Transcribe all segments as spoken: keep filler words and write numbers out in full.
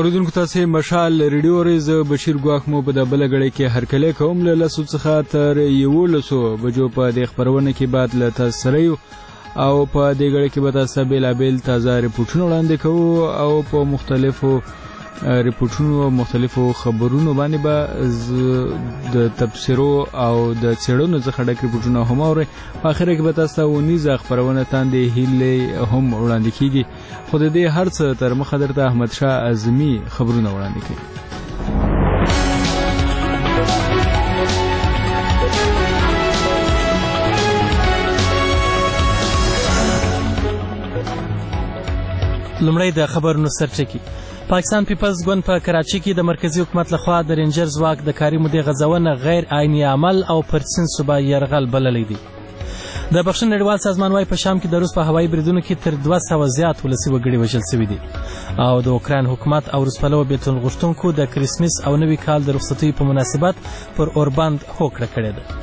اوریدونکو تاسې مشال ریډیو اورئ. زه بشیر ګواښ مو په د بله ګړۍ کې هرکلی کوم. له لسو څخه تر یولسو بجو په دې خپرونه کې بعد له تاسو سره یو او په دې ګړۍ کې به تاسو بېلابېل تازه ریپورټونه وړاندې کوو او په مختلفو ریپورټونو او مختلفو خبرونو باندې به د تبصرو او د څېړنو څخه ډک ریپورټونه هم اورئ. په اخره کې به تاسو ته ونیزه خپرونه تاندې هیلې هم وړاندې کیږي. خو د دې هر څه تر مخه درته احمدشاه اعظمي خبرونه وړاندې کوي. لومړی د خبرونو سرټکي. پاکستان پیپلز ګوند په کراچۍ کې د مرکزی حکومت لخوا د رینجر ځواک د کاري مودې غځونه غیر عیني عمل او پر سیند صوبه یرغل بللی دی. د بخښنې نړیوال سازمان وايي په شام کې د روس په هوایي بریدونو کې تر دوه سوه زیات ولسي وګړي وژل شوي دي او د اوکراین حکومت او روس پلوه بیلتون غوښتونکو د کرسمس او نوي کال د رخصتیو په مناسبت پر اورباند هوکړه کړې ده.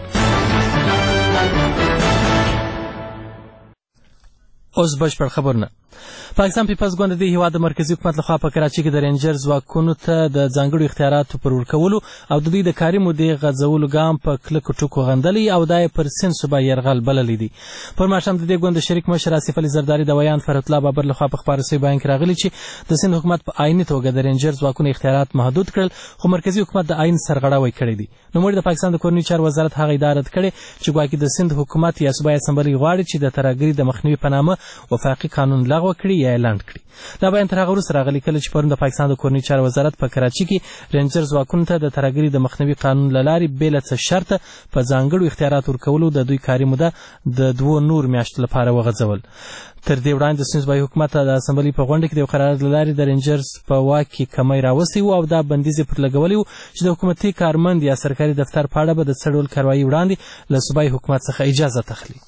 اوس بشپړ خبرونه. پاکستان پیپلز ګوند د هیواد د مرکزی حکومت لخوا په کراچۍ کې د رینجر ځواکونو ته د ځانګړو اختیاراتو پر ورکولو او د دوی د کاري مودې غځولو ګام په کلکو ټکو غندلی او دا یې پر سیند صوبه یرغل بللی دی. پر ماښام د دې ګوند د شریک مشر آصف علي زرداري د ویان فرحت الله بابر لخوا په خپاره شوي بیان کې راغلي چې د سیند حکومت په عیني توګه د رینجر ځواکونو اختیارات محدود کړل خو مرکزی حکومت د عین سرغړاوی کړی دی. نوموړي د پاکستان د کورنیو چارو وزارت هغه اداره کړې چې ګواکې د سیند حکومت یا صوبایي اسمبلۍ غواړي چې د ترهګرۍ د مخنیوي په نامه وفاقي قانون لغوه کړي یا یې لنډ کړي. دا بیان تر هغه وروسته راغلی کله چې پرون د پاکستان د کورنیو چارو وزارت په کراچۍ کې رینجر ځواکونو ته د ترهګرۍ د مخنیوي قانون له لارې بې له څه شرطه په ځانګړو اختیارات ورکولو د دوی کاري موده د دوو نور میاشتو لپاره وغځول. تر دې وړاندې د سیند صوبایي حکومت د اسمبلۍ په غونډه کې د یو قرارداد له لارې د رینجرز په واک کې کمی راوستی و او دا بندیز یې پر لګولی و چې د حکومتي کارمند یا سرکاري دفتر په اړه به د څه ډول کاروایي وړاندې له صوبایي حکومت څخه اجازه تخلي.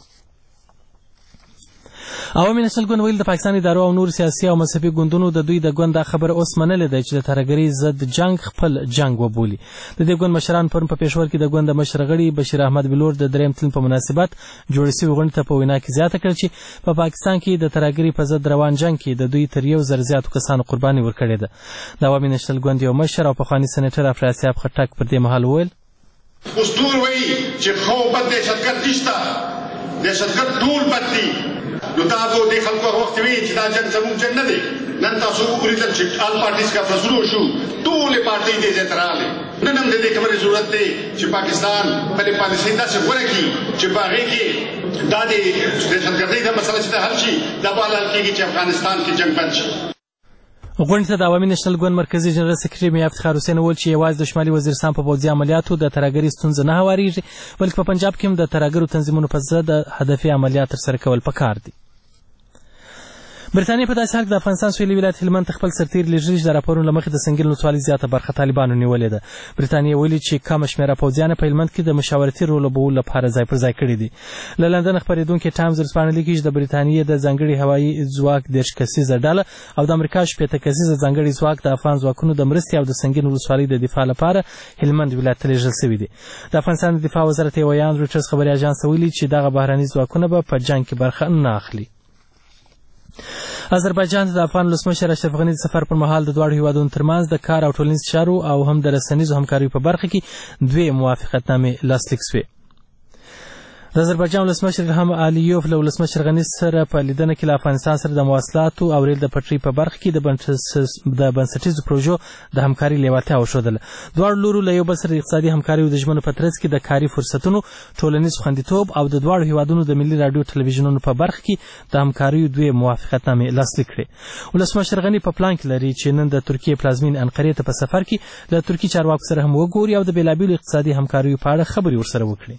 عوامي نېشنل ګوند ویل د پاکستان ادارو او نور سیاسي او مذهبي ګوندونو د دوی د ګوند دا خبره اوس منلې ده چې د ترهګرۍ ضد جنګ خپل جنګ وبولي. د دې ګوند مشران پرون په پېښور کې د ګوند د مشر غړي بشیر احمد بلور د درېیم تلین په مناسبت جوړې شوې غونډې ته په وینا کې زیاته کړه چې په پا پاکستان کې د ترهګرۍ په ضد روان جنګ کې د دوی تر یو زر زیاتو کسانو قرباني ورکړې ده. د عوامي نېشنل ګوند یو مشر او پخواني سېنیټر افراسیاب خټک پر دې مهال وویل اوس ټول وایي چې خو بد دهشتګرد نشته، دهشتګرد ټول بد دي. نو تاسو د خلکو وخت وی چې دا جنګ زموږ جنګ نه دی. نن تاسو وګورئ چې آل پارټیز کا فزرو شو ټول پارټي دې ځتراله. نن هم دې کومه ضرورت دی چې پاکستان په دې پالیسۍ داسې غوړه کړي چې باغې کې دا د دهشتګردۍ د مسله چې حل شي دا به حل کېږي چې افغانستان کې جنګ بند شي. غونډې ته د عوامي نېشنل ګوند مرکزي جنرال سکرټري میا افتخار حسین وویل چې یوازې د شمالي وزیرستان په پوځي عملیاتو د ترهګرۍ ستونزه نه هوارېږي بلکې په پنجاب کې هم د ترهګرو تنظیمونو په ضد هدفي عملیات ترسره کول پکار دي. برټانیې په داسې حال کې د افغانستان سویلي ولایت هلمند ته خپل سرتېري لېږلي چې د راپورونو له مخې د سنګیل ولسوالۍ زیاته برخه طالبانو نیولې ده. برټانیې ویلي چې کمه شمېره پوځیان په هلمند کې د مشاورتي رول لوبولو لپاره ځای پر ځای کړي دي. له لندن خپرېدونکي ټایمز ورځپاڼه لیکي چې د برټانیې د ځانګړي هوایي ځواک دېرش کسیزه ډله او د امریکا شپېته کسیزه ځانګړي ځواک د افغان ځواکونو د مرستې او د سنګین ولسوالۍ د دفاع لپاره هلمند ولایت ته لېږل شوي دي. د افغانستان د دفاع وزارت یې ویان رویټرز خبري اژانس ته ویلي چې دغه بهرني ځواکونه به په جنګ کې برخه نه اخلي. آذربایجان ته د افغان ولسمشر اشرف غني د سفر پر مهال د دواړو هیوادونو ترمنځ د کار او ټولنیز چارو او هم د رسنیزو همکاریو په برخه کې دوې موافقتنامې لاسلیک شوې. د آذربایجان ولسمشر الهام علیوف له ولسمشر غني سره په لیدنه کې له افغانستان سره د مواصلاتو او ریل د پټلۍ په برخه کې د بنسټیزو پروژو د همکارۍ لیوالتیا وښودله. دواړو لورو له یو بل سره د اقتصادي همکاریو د ژمنو په ترڅ کې د کاري فرصتونو، ټولنیز خوندیتوب او د دواړو هیوادونو د ملي راډیو ټلویزیونونو په برخه کې د همکاریو دوې موافقتنامې لاسلیک کړې. ولسمشر غني په پلان کې لري چې نن د ترکیې پلازمین انقرې ته په سفر کې له ترکي چارواکو سره هم وګوري او د بېلابېلو اقتصادي همکاریو په اړه خبرې ورسره وکړي.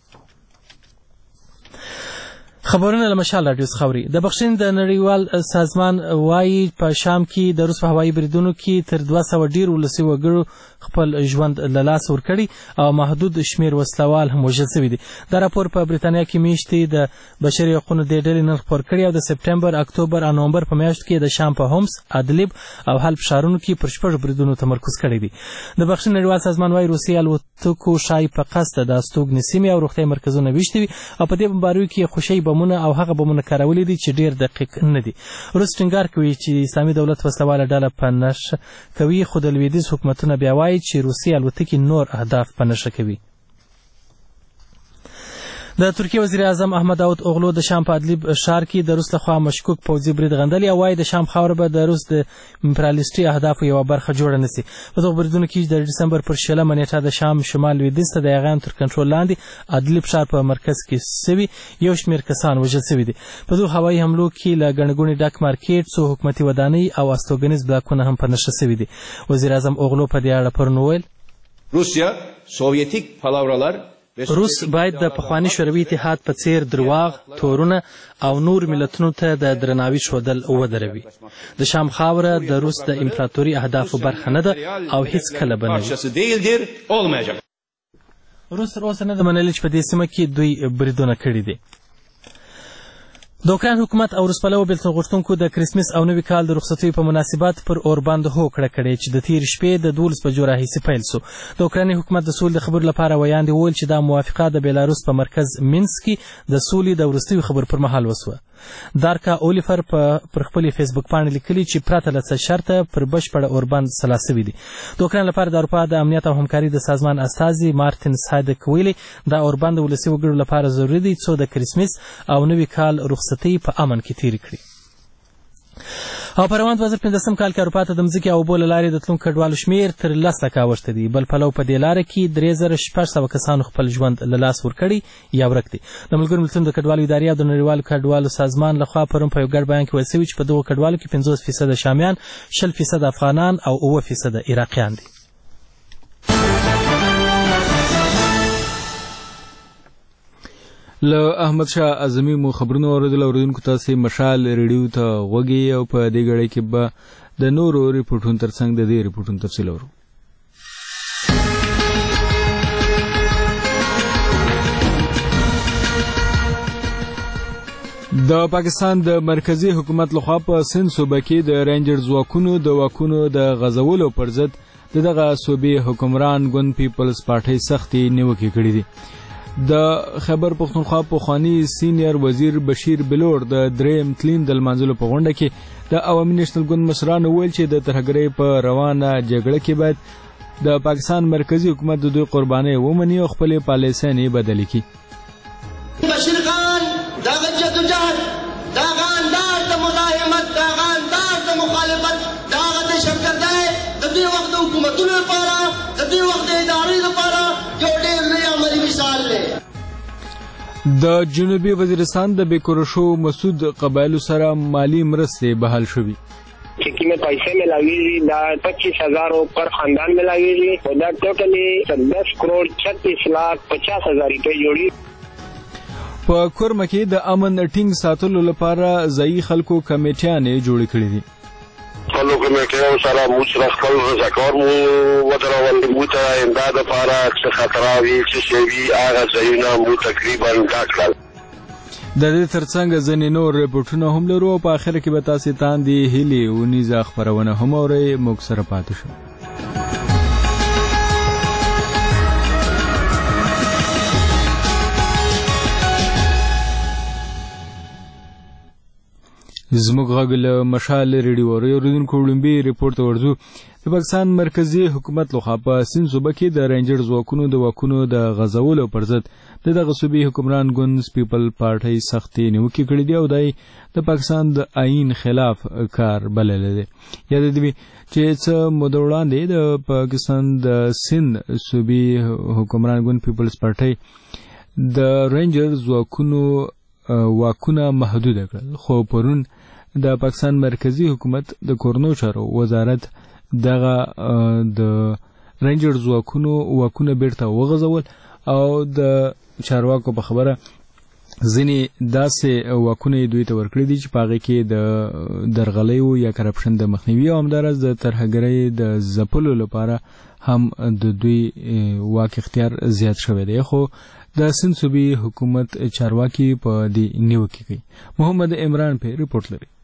خبرونه له مشال راډیو څخه اوري. د بخښنې د نړیوال سازمان وایي په شام کې د روس په هوایي بریدونو کې تر دوه سوه ډېر ولسي وګړو خپل ژوند له لاسه ورکړي او محدود شمېر وسلوال هم وژل شوي دي. دا راپور په برېټانیا کې میاشتې د بشري حقونو دې ډلې نن خپور کړی او د سپټمبر، اکتوبر او نومبر په میاشتو کې د شام په هومس، ادلیب او حلب ښارونو کې پر شپږو بریدونو تمرکز کړی دی. د بخښنې نړیوال سازمان وایي روسي الوتکو ښایي په قصد د استوګنې سیمې او روغتیايي مرکزونه ویشتي وي او په دې بمباریو کې خوشي بمونه بمونه او هغه بمونه کارولي دي چې ډیر دقیق نه دي. روس ټینګار کوي چې اسلامي دولت وسلواله ډله په نښه کوي، خو د لویدیځ حکومتونه بیا وایي چې روسي الوتکې نور اهداف په نښه کوي. د ترکیه وزیر اعظم احمد داود اوغلو د شام په ادلیب ښار کې د روس لخوا مشکوک پوځي برید غندلی او وایي د شام خاوره به د روس د امپریالیستي اهدافو یوه برخه جوړه نه سي. په دغو بریدونو کې د ډسمبر پر شلمه نیټه د شام شمال لویدیځ ته د یاغیانو تر کنټرول لاندې ادلیب ښار په مرکز کې سوي یو شمېر کسان وژل سوي دي. په دغو هوایي حملو کې له ګڼې ګوڼې ډک مارکېټ، څو حکومتي ودانۍ او استوګنیز بلاکونه هم په نښه سوي دي. وزیر اعظم اوغلو په دې اړه پرون وویل روسیا سوویتیک پالاوراlar روس باید د پخواني شوروي اتحاد په څیر درواغ، تورونه او نور ملتونو ته د درناوي ښودل ودروي. د شام خاوره د روس د امپراتوري اهدافو برخه نه ده او هیڅ کله به نه وي. روس تر اوسه نه ده منلي چې په دې سیمه کې دوی بریدونه کړي دي. د اوکراین حکومت او روس پلوه بېلتون غوښتونکو د کرسمس او نوي کال د رخصتیو په مناسبت پر اورباند هوکړه کړې چې د تېرې شپې د دولس بجو راهیسې پیل سو. د اوکرایني حکومت د سولې د خبرو لپاره ویاندې وویل چې دا موافقه د بیلاروس په مرکز مینسک کې د سولې د وروستیو خبرو پر مهال وسوه. دارکا اولیفر په پر خپلې فیسبوک پاڼې لیکلي چې پرته له څه شرطه پر بشپړه اورباند سلا سوي دي. د اوکراین لپاره د اروپا د امنیت او همکاري د سازمان استازي مارتین سایدک ویلي دا اورباند د ولسي وګړو لپاره ضروري دی څو د کرسمس او نوي کال رخصتۍ په امن کې تېرې کړي. او په روان دوه زره پنځلسم کال کې اروپا ته د مځکې او اوبو له لارې د تلونکو کډوالو شمېر تر لس لکه اوښتی دی. بل پلو په دې لاره کې درې زره شپږ سوه کسانو خپل ژوند له لاس ورکړی یا ورک دی. د ملګرو ملتونو د کډوالو ادارې او د نړیوالو کډوالو سازمان لخوا پرون په یو ګډ بیان کې ویل شوي چې په دغو کډوالو کې پنځوس فیصده شامیان، شل فیصده افغانان او اووه فیصده عراقیان دي. له احمد شاه اعظمي مو خبرونه اوریدل. اوریدونکو تاسې مشال ریډیو ته غوږی او په دې غړي کې به د نورو ریپورټونو ترڅنګ د دې ریپورټونو تفصیل اورو. د پاکستان د مرکزی حکومت لخوا په سند صوبه کې د رینجر ځواکونو د واکونو د غځولو پر ضد دغه صوبې حکمران ګوند پیپلز پارټۍ سختې نیوکې کړې دي. د خیبر پختونخوا پخوانی سینیر وزیر بشیر بلور د دریم تلین د لمانځلو په غونډه کې د عوامي نېشنل ګوند مشرانو ویل چې د ترهګرۍ په روانه جګړه کې باید د پاکستان مرکزی حکومت د دوی قربانۍ ومني او خپلې پالیسۍ بدلې کړي. بشیر خان دغه جدوجہد دغه انداز د مزاحمت دغه انداز د مخالفت دغه د شرکتۍ د دې وخت د حکومتونو لپاره د دې وخت د ادارې لپاره یو ډېر لوی عملي مثال دی. د جنوبي وزیرستان د بیکور شو مسعود قبایلو سره مالی مرستې بحال شوې. چکی میں پیسے ملاویږي دا پچیس ہزار پر خاندان ملاویږي او دا ټوټلی دس کروڑ چھتیس لاکھ پچاس ہزار روپے جوړي. په کورمه کې د امن ټینګ ساتلو لپاره ځایي خلکو کمیټیانې جوړې کړې دي. خلکو کمیټیانو سره موږ سره خپل رضاکار مو ودرول موږ ته امداد لپاره څه خطراوي چې شوي هغه ځایونه مو تقریبا ډک کړل. د دې ترڅنګ ځینې نور ریپورټونه هم لرو او په اخر کې به تاسې تاندې هیلې ونیزه خپرونه هم اورئ. موږ سره پاتې شو. زموږ غږ له مشال ریډیو اوریدونکو وړاندې ریپورت ورځو. د پاکستان مرکزی حکومت لخوا په سند صوبه کې د رینجر ځواکونو د واکونو د غځولو پر ضد د دغه صوبې حکمران ګوند پیپل پارټۍ سختې نیوکې کړې دي او دای د پاکستان د آئین خلاف کار بللی دی. یاد دې چې څه موده وړاندې د پاکستان د سند صوبې حکمران ګوند پیپلز پارټۍ د رینجر ځواکونو واکونه محدود کړل، خو پرون د پاکستان مرکزی حکومت د کورنو چارو وزارت دغه د رینجر ځواکونو واکونه بیرته وغځول او د چارواکو په خبره ځینې داسې واکونه دوی ته ورکړي دي چې په هغې کې د درغلیو یا کرپشن د مخنیوي او همداراز د ترهګرۍ د ځپلو لپاره هم د دوی واک اختیار زیات شوی دی. خو د سند صوبې حکومت چارواکي په دې نیوکې کوي. محمد عمران په ریپورت لري.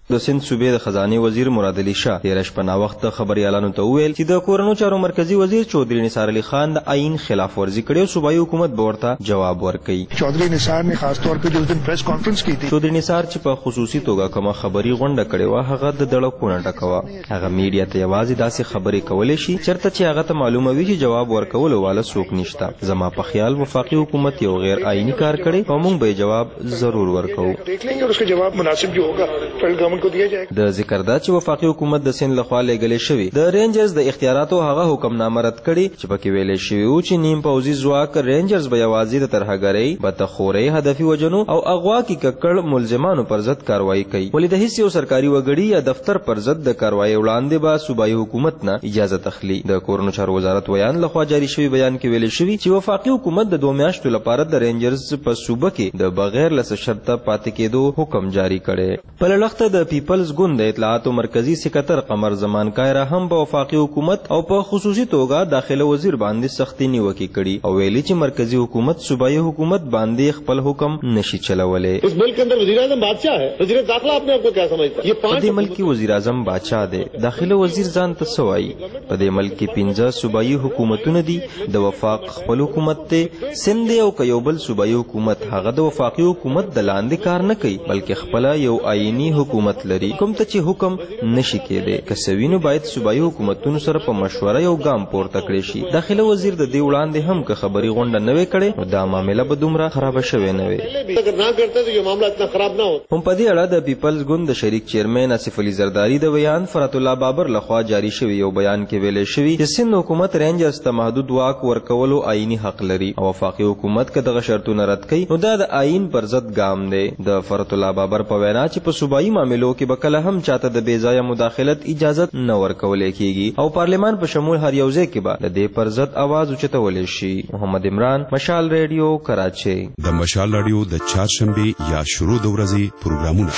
د سند صوبې د خزانه وزیر مراد علي شاه تیر شپه نا وخت خبريالانو ته وویل چې د کورونو چارو مرکزی وزیر چودھری نثار علي خان د آئین خلاف ورزي کړي او صوبایي حکومت به ورته جواب ورکړي. चौधरी निसार ने खास तौर पे जो दिन प्रेस कॉन्फ्रेंस की थी चौधरी निसार چې په خصوصي توګه کومه خبري غونډه کړې و هغه د دړکونه ټکوا. هغه میډیا ته یوازې داسې خبرې کولې شي چرته چې هغه ته معلومه وي چې جواب ورکولو والا څوک نشته. زما په خیال وفاقي حکومت یو غیر آئینی کار کړي او موږ به جواب ضرور ورکوو. देख लेंगे और उसका जवाब मुनासिब जो होगा फेडरल गवर्नमेंट को दिया जाएगा. د ذکر دا چې وفاقي حکومت د سند لخوا لېږلې شوی د رینجرز د اختیاراتو هغه حکمنامه رد کړي چې پکې ویلې شوی و چې نیم پوځي ځواک رینجرز به یوازې د ترهګرۍ بدخورۍ هدفي وجنو او اغوا کې ککړ ملزمانو پر ضد کاروایی کوي. ولې د هیڅ یو سرکاري وګړي یا دفتر پر ضد د کاروایی وړاندې به صوبایي حکومت نه اجازه تخلي. د کورونو چارو وزارت ویان لخوا جاری شوی بیان کې ویل شوی چې وفاقي حکومت د دوه میاشتو لپاره د رینجرز په صوبه کې د بغیر له شرطه پاتې کېدو حکم جاری کړي. په لړخته د پیپلز ګوند د اطلاعاتو مرکزی سکرټر قمر زمان کایرا هم په وفاقي حکومت او په خصوصي توګه داخله وزیر باندې سختي نیوکه کړي او ویلي چې مرکزی حکومت صوبایي حکومت باندې خپل حکم نشي چلولای. اس ملک کے اندر وزیر اعظم بادشاہ ہے. وزیر داخلہ اپنے آپ کو کیا سمجھتا ہے؟ یہ په دې ملک کې وزیر اعظم بادشاہ دی. داخله وزیر ځان ته سوای. په دې ملک کې پنځه صوبایي حکومتونه دي. د وفاق خپل حکومت ته سند او کيوبل صوبایي حکومت هغه د وفاقي حکومت د لاندې کار نه کوي بلکې خپل یو آئینی حکومت لري کوم ته چې حکم نشي کېدی. کسوینو باید صوبایي حکومتونو سره په مشوره یو ګام پورته کړی شي. داخله وزیر د دې وړاندې هم که خبري غونډه نه وې کړې نو دا معاملې به دومره خراب شوې نه وي. اگر نہ کرتے تو یہ معاملہ اتنا خراب نہ ہوتا. هم په دې اړه د پیپلز ګوند د شریک چیرمن اسف علي زرداری د بیان فرات الله بابر لخوا جاری شوی یو بیان کې ویل شوی چې سند حکومت رینجرز ته محدود واک ورکولو آئینی حق لري او وفاقي حکومت که دغه شرطونه رد کړي نو دا د آئین پر ضد ګام دی. د فرات الله بابر په وینا چې په صوبایي معاملو کې به کله هم چاته د بې ځایه مداخلت اجازه نه ورکول کېږي او پارلمان په شمول هر یو ځای کې به د دې پر ضد आवाज اوچتول شي. محمد عمران، مشال ریډیو، کراچي. د مشال ریډیو د چهارشنبه یا شروع د ورځې پروګرامونه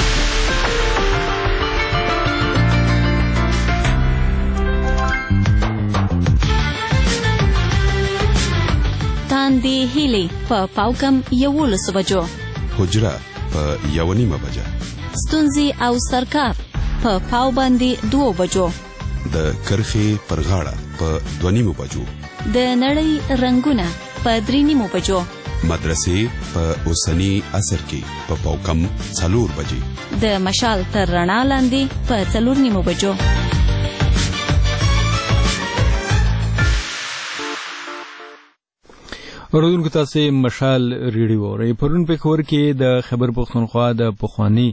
تاندې هیلې په پاوکم یولس بجو، حجره په یو نیمه بجه، ستونزې او سرکار په پاو باندې دوه بجو، د کرخې پر غاړه په دوه نیمه بجو، د نړۍ رنگونه په درې نیمه بجو، مدرسې په اوسنی عصر کې په پاوکم څلور بجې، د مشال تر رڼا لاندې په څلور نیمه بجو. اوردونکو تاسو مشال ریډیو اورئ. پرون په خبر کې د خیبر پښتونخوا د پخوانی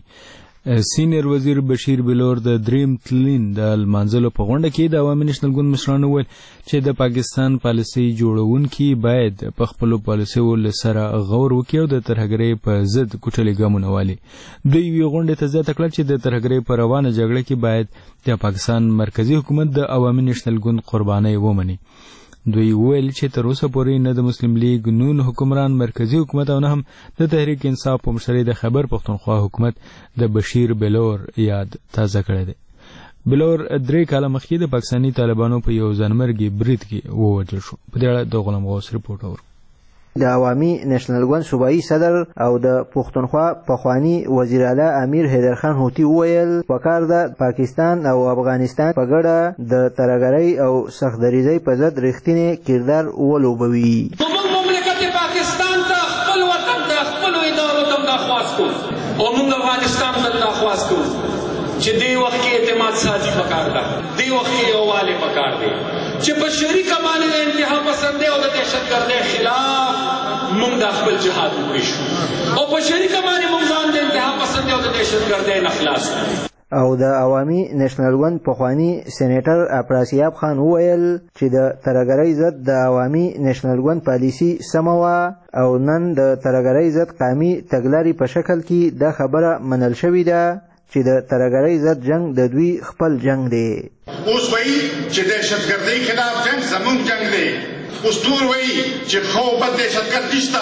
سینیر وزیر بشیر بلور د دریم تلین د لمانځلو په غونډه کې د عوامي نېشنل ګوند مشرانو وویل چې د پاکستان پالیسي جوړونکي باید په خپلو پالیسیو له سره غور وکړي او د ترهګرۍ په ضد کوټلې ګامونه والي. دوی یوې غونډې ته زیاته کړه چې د ترهګرۍ په روانه جګړه کې باید د پاکستان مرکزی حکومت د عوامي نېشنل ګوند قربانۍ ومني. دوی ویل چې تر اوسه پورې نه د مسلم لیگ نون حکمران مرکزی حکومت او نه هم د تحریک انصاف په مشرۍ د خیبر پښتونخوا حکومت د بشیر بلور یاد تازه کړی دی. بلور درې کاله مخکې د پاکستاني طالبانو په یو ځانمرګي برید کې ووژل شو. په دې اړه د غلام غوث رپورټ اورو. د عوامي نېشنل ګوند صوبایي صدر او د پښتونخوا پخوانی وزیر اعلی امیر حیدر خان هوتي وویل پکار د پاکستان او افغانستان په ګډه د ترهګرۍ او سختدریزۍ په ضد رښتینی کردار ولوبوي. موږ مملکت پاکستان ته خپل وطن ته خپلو ادارو ته درخواست کوو او موږ افغانستان ته درخواست کوو چې دې وخت کې اعتماد سازي پکار ده، دې وخت کې یووالی پکار دی چې په شریکه باندې د انتها پسندۍ او د دهشتګردۍ خلاف موږ د خپل جهاد وکړو او په شریکه باندې موږ ځان د انتها پسندۍ او د دهشتګردۍ نه خلاص کړو. او د عوامي نېشنل ګوند پخوانی سېنیټر اپراسیاب خان وویل چې د ترهګرۍ ضد د عوامي نېشنل ګوند پالیسي سمه وه او نن د ترهګرۍ ضد قامي تګلارې په شکل کې دا خبره منل شوې ده چې د ترهګرۍ ضد جنگ د دوی خپل جنگ دی. اوس وایي چې دهشتګردۍ خلاف جنگ زموږ جنگ دی. اوس ټول وایي چې خو بد دهشتګرد نشته،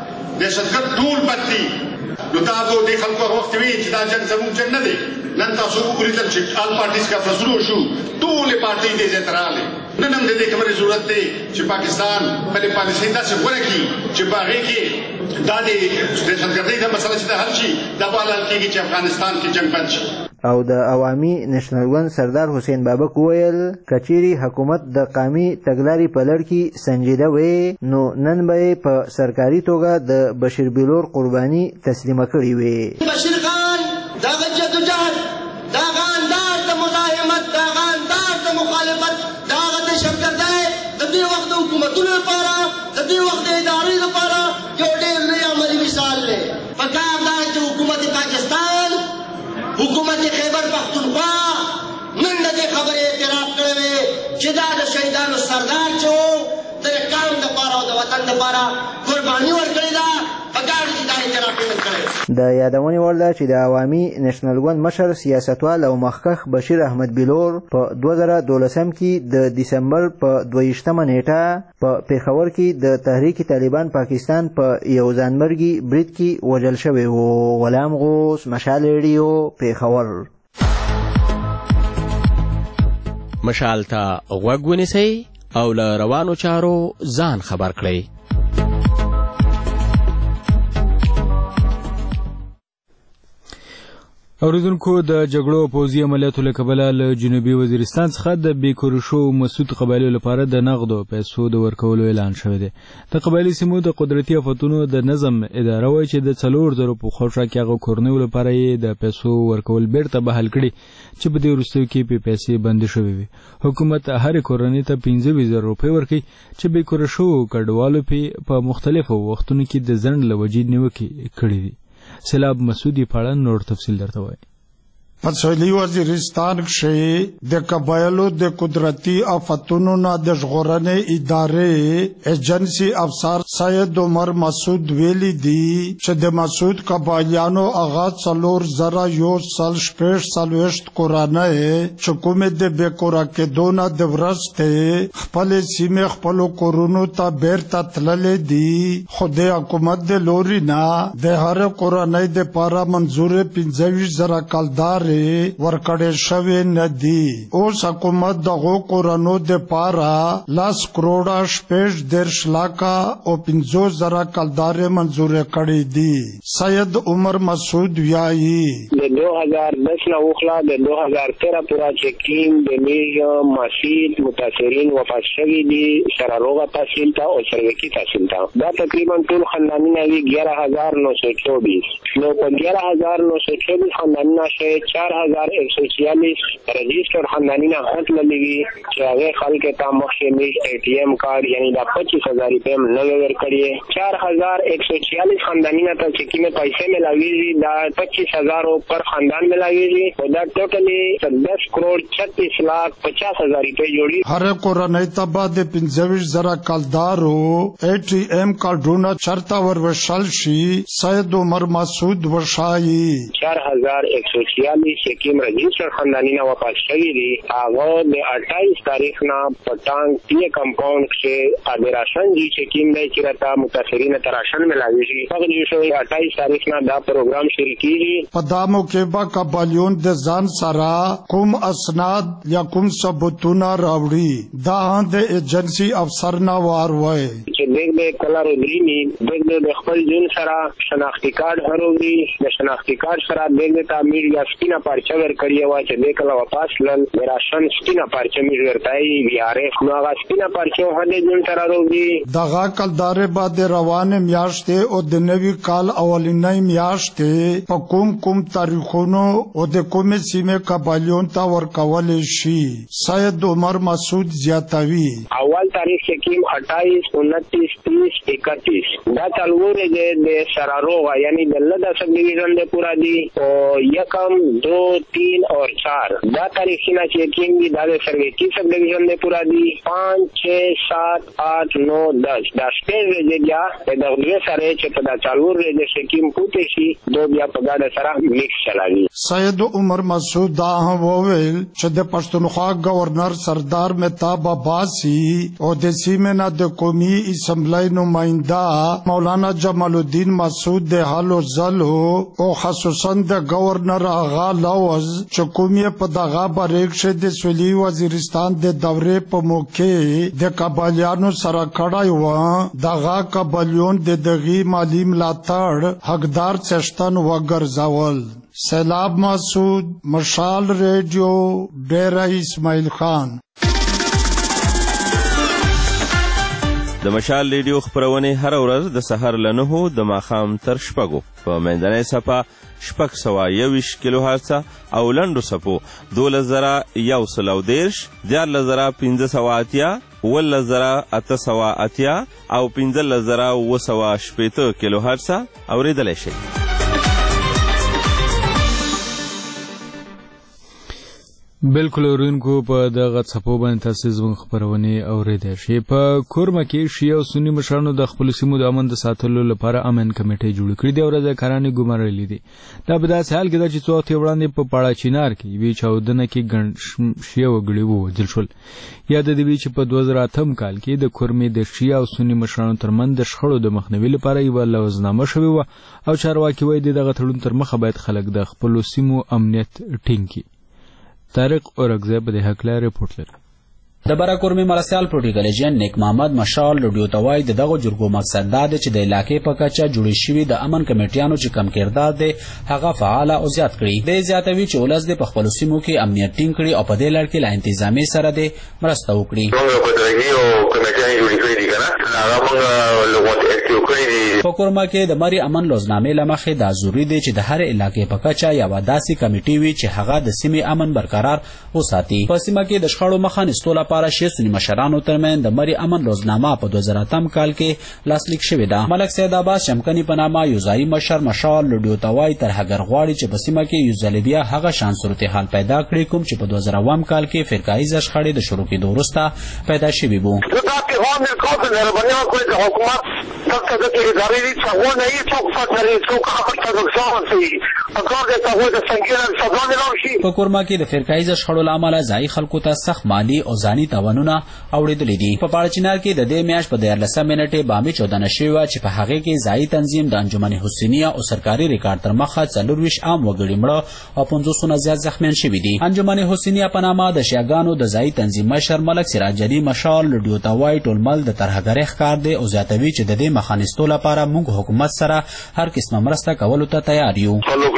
دهشتګرد ټول بد دي. نو تاسو دې خلکو هغه وخت وایي چې دا جنگ زموږ جنگ نه دی. نن تاسو وګورئ چې آل پارټیز کا فیصلو شو، ټولې پارټۍ دې ځای ته راغلې. نن هم د دې خبرې ضرورت دی چې پاکستان خپلې پالیسۍ داسې غوره کړي چې په هغې کې دا د دهشتګردۍ دا مسله چې ده حل شي، دا به حل کېږي چې افغانستان کې جنګ بند شي. او د عوامي نېشنل ګوند سردار حسین بابک وویل کچيري حکومت د قامي تګلارې په لړ کې سنجیده وي نو نن به په سرکاري توګه د بشیر بلور قرباني تسلیمه کړې وي. بشیر خان دغه جدوجہد دغه انداز د مزاحمت دغه انداز د مخالفت دغه د شرکتۍ د دې وخت د حکومتونو لپاره د دې وخت د ادارې لپاره یو ډېر لوی عملي مثال دی. پکار دا چې حکومت پاکستان حکومت خیبر پختونخوا نن د دې خبرې اعتراف کړی وی چې دا د شهیدانو سردار چې و د قوم دپاره او د وطن دپاره قرباني ورکړې ده. پکار چې دا اعتراف یې ورکړی. د یادونې وړ ده چې د عوامي نېشنل ګوند مشر سیاستوال او مخکښ بشیر احمد بلور په دوه زره دولسم کې د دسمبر په دویشتمه نیټه په پېښور کې د تحریک طالبان پاکستان په یو ځانمرګي برید کې وژل شوی و. غلام غوث، مشال ریډیو، پېښور. مشال ته غوږ ونیسئ او له روانو چارو ځان خبر کړئ. اوریدونکو د جګړو او پوځي عملیاتو له کبله له جنوبي وزیرستان څخه د بیکور شو مسعود قبایلو لپاره د نغدو پیسو د ورکولو اعلان شوی دی. د قبایلي سیمو د قدرتي آفتونو د نظم اداره وایي چې د څلور زرو په خوښه کې هغه کورنیو لپاره یې د پیسو ورکول بیرته بحال کړي چې په دې وروستیو کې په پیسې بندې شوې وي. حکومت هرې کورنۍ ته پنځه ویشت زره روپۍ ورکوي چې بیکور شو کډوالو په مختلفو وختونو کې د ځنډ له وجې نیوکې کړې دي. سیلاب مسعودی په اړه نور تفصیل درته وایي. په سویلي وزیرستان کښې د قبایلو د قدرتي آفتونو نه د ژغورنې ادارې ایجنسي افسر سید عمر مسعود ویلي دي چې د مسعود قبایلیانو هغه څلور زره یو سل شپږ څلوېښت کورنۍ چې کومې د بېکوره کېدو نه د وروستې خپلې سیمې خپلو کورونو ته بیرته تللې دي، خو د حکومت د لوري نه د هرې کورنۍ دپاره منظورې پنځه ویشت زره کلدار ورکړې شوې نه دي. اوس حکومت دغو کورنو دپاره لس کروڑه شپږ دېرش لاکه او پنځوس زره کلدارې منظورې کړې دي. سید عمر مسعود وایي د دو هزار دس نه وخلا د دو هزار تیرہ پورا چکیم د میج مسیل متاثرین وفات شوي دي سره روغه تحصیل ته او سروکي تحصیل ته. دا تقریبا ټول خاندانونه وي گیارہ ہزار نو سو چوبیس. نو په گیارہ ہزار نو سو چوبیس خاندانونه شي چار ہزار ایک سو چھیالیس رجسٹر خاندانینا خط لگی چې هغه خلک ته مخکې میج ای ټي ایم کارت یعنی دا پچیس ہزار روپے نوے ورکړي. چار ہزار ایک سو چھیالیس خاندانینا ته چې کومه پیسې ملاويږي دا پچیس ہزار پر خاندان ملاويږي او دا ټوټلی دس کروڑ چھتیس لاکھ پچاس ہزار روپے جوړي. هر کورنۍ ته بعد پنځه ویشت زره کلدارو ای ټي ایم کارډونه چرته وروشل شي. سید عمر مسعود وشایي چار ہزار ایک سو چھیالیس یکیم رجسٹر خاندانینا وفات شوی دی هغه د اٹھائیس تاریخ نه پټانګ پی کمپاوند کې ادراشن جی چکیم دی چې راته متاثرین تراشن ملاوي هغه د اٹھائیس تاریخ نه دا پروګرام شروع کیږي. په دا موقع به قبایلیون د ځان سره کوم اسناد یا کوم ثبوتونه راوړي دا د ایجنسي افسر نه واروي چې دغه د کلر درینی دغه د خپل جون سره شناختی کارت هروي د شناختی کارت سره دغه تعمیر یا سپینا پارچه ورکړی و چې د کله واپس لن راشن سپینا پارچه می ورتای بي ار اف نو هغه سپینا پارچه هله جون سره راوړي. دغه کلدار بعد روانه میاشتې او د نوي کال اولنۍ میاشتې په کوم کوم تاریخونو او د کومې سیمې قبایلیون ته ورکول شي. سید عمر مسعود زیاتوي اول تاریخ کې کیم اٹھائیس انتیس تیس اکتیس دا تلور د سراروغا یعنی د لدا سب ډیویژن د پورا دی او یکم دو تین اور چار دا تاریخونه چې کیم دي دا د سرویکی سب ډیویژن د پورا دی پانچ چھ سات آٹھ نو دس دا شپږ ورځې بیا د دغه سره چې په دا چالور ورځې چې کیم پوتې شي دو بیا په ګاډه سره میکس چلاوي. سید عمر مسعود دا وویل چې د پښتونخوا گورنر سردار مهتاب عباسي او د سیمې نه د قومي اسمبلی نماینده مولانا جمال الدین مسعود د حالو زلو او خصوصا د گورنر آغا لوز چې کومې په دغه بریک شه د سویلي وزیرستان د دورې په موقع د قبایلیانو سره کړای و دغه قبایلیون د دغه مالی ملاتړ حقدار څښتن وګرځول. سیلاب مسعود، مشال ریڈیو، ډیره اسماعیل خان. د مشال ریډیو خپرونې هر ورځ د سحر له نهو د ماښام تر شپږو په منځنۍ څپه شپږ سوه یوویشت کیلو هرڅه او لنډو څپو دولس زره یو سل او دېرش، دیارلس زره پنځه سوه اتیا، اوولس زره اته سوه اتیا او پنځلس زره اووه سوه شپېته کیلو هرڅه اورېدلی شئ. بالکل اورونکو په دغه څپو باندې تاسو زموږ خپرونې اورېدای شئ. په کورمه کې شیعه او سني مشرانو د خپلو سیمو د امن د ساتلو لپاره امن کمیټې جوړې کړې دي او رضاکارانې ګمارلې دي. دا په داسې حال کې ده چې څو وختې وړاندې په پاړه چینار کې یوې چاودنه کې ګڼ شیعه وګړي ووژل شول. یاد دې وي چې په دوه زره اتم کال کې د کورمې د شیعه او سني مشرانو ترمنځ د شخړو د مخنیوي لپاره یوه لوزنامه شوې وه او چارواکي وایي د دغه تړون تر مخه باید خلک د خپلو سیمو امنیت ټینګ کړي. طارق اورکزی په دې هکله رپورټ لري. د براکورمي مرسیال پروټیکلجن نیک محمد مشال رډیو ته وایي د دغه جرګو مقصد دا دی چې د علاقې په کچه جوړې شوي د امن کمیټیانو چې کم کردار دی هغه فعاله او زیات کړي. دی زیاتوي چې ولس د په خپلو سیمو کې امنیت ټینګ کړي او په دې لړ کې له انتظامي سره د مرسته وکړي. په کورما کې د مری امن لوزنامې له مخې دا ضروري دی چې د هر علاقې په کچه یوه داسې کمیټې وي چې هغه د سیمې امن برقرار وساتي. په سیمه کې د شخړو مخه نیستو لپاره شیعه سني مشرانو ترمنځ د مری امن لوزنامه په دوه زره اتم کال کې لاسلیک شوې ده. ملک سید عباس شمکني په نامه یو ځایي مشر مشال رډیو ته وایي ترهګر غواړي چې په سیمه کې یو ځل بیا هغه شان صورتحال پیدا کړي کوم چې په دوه زره اووم کال کې فرقایي شخړې د شروع کېدو وروسته پیدا شوې وو. په کورما کې د فرقایي شخړو له امله ځایي خلکو ته سخت مالی او ځاني تاوانونه اوړېدلي دي. په پاړه چینار کې د دې میاشت په دیارلسم منټې بامي چودنه شوې وه چې په هغې کې ځایي تنظیم د انجمن حسینیه او سرکاري ریکارډ تر مخه څلورویشت عام وګړي مړه او پنځوسونه زیات زخمیان شوي دي. انجمن حسینیه په نامه د شیعهګانو د ځایي تنظیم مشر ملک سراج علي مشال رډیو ته وایي ټول مل د ترهګرۍ ښکار دی او زیاتوي چې د دې مخه نیستو لپاره موږ حکومت سره هر قسمه مرسته کولو ته تیار یو.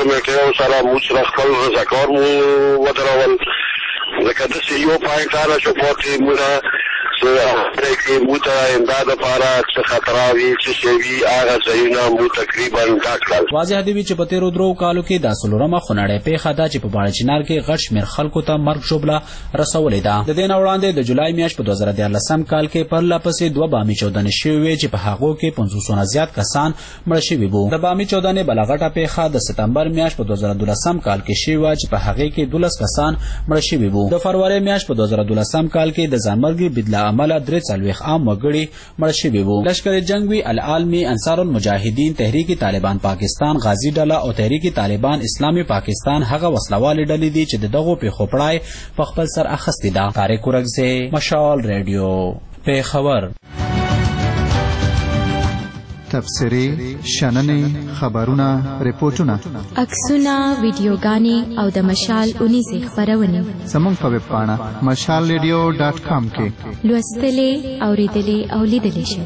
لکه داسې یو پوینټ هغه شو پاتې موږه چې پرېکړې موږ ته امداد لپاره څه خطراوي څه شی وي هغه ځایونه موږ تقریبا ډک کړل. واضح دی چې په تېرو درو کالو کې دا څلورمه خونړۍ پیښه ده چې په باړه چینار کې غټ شمېر خلکو ته مرګ ژوبله رسولې ده. د دې نه وړاندې د جولای میاشت په دوه زره دیارلسم کال کې پرله پسې دوه بامي چودنې شوې وې چې په هغو کې پنځوسونه زیات کسان مړه شوي وو. د بامي چودنې بله غټه پیښه د ستمبر میاشت په دوه زره دولسم کال کې شوې وه چې په هغې کې دولس کسان مړه شوي وو. د فروری میاشت په دوه زره دولسم کال کې د ځانمرګي بدله عمله درې څلوېښت عام وګړي مړه شوي وو. لشکر جنګ العالمي انصار المجاهدین، تحریک طالبان پاکستان، غازی ډله او تحریک طالبان اسلامي پاکستان هغه وسلوالې ډلې دي چې د دغو پیښو پړای په خپل سر اخیستې ده. طارق اورکزی، مشال ریډیو، پیښور. تفسیری، شننې، خبرونه، ریپورتونه، عکسونه، ویډیوګانې او د مشال اونیزې خپرونې زموږ په ویب پاڼه مشال ریډیو ډاټ کام کې لوستلې، اورېدلې او لیدلې شئ.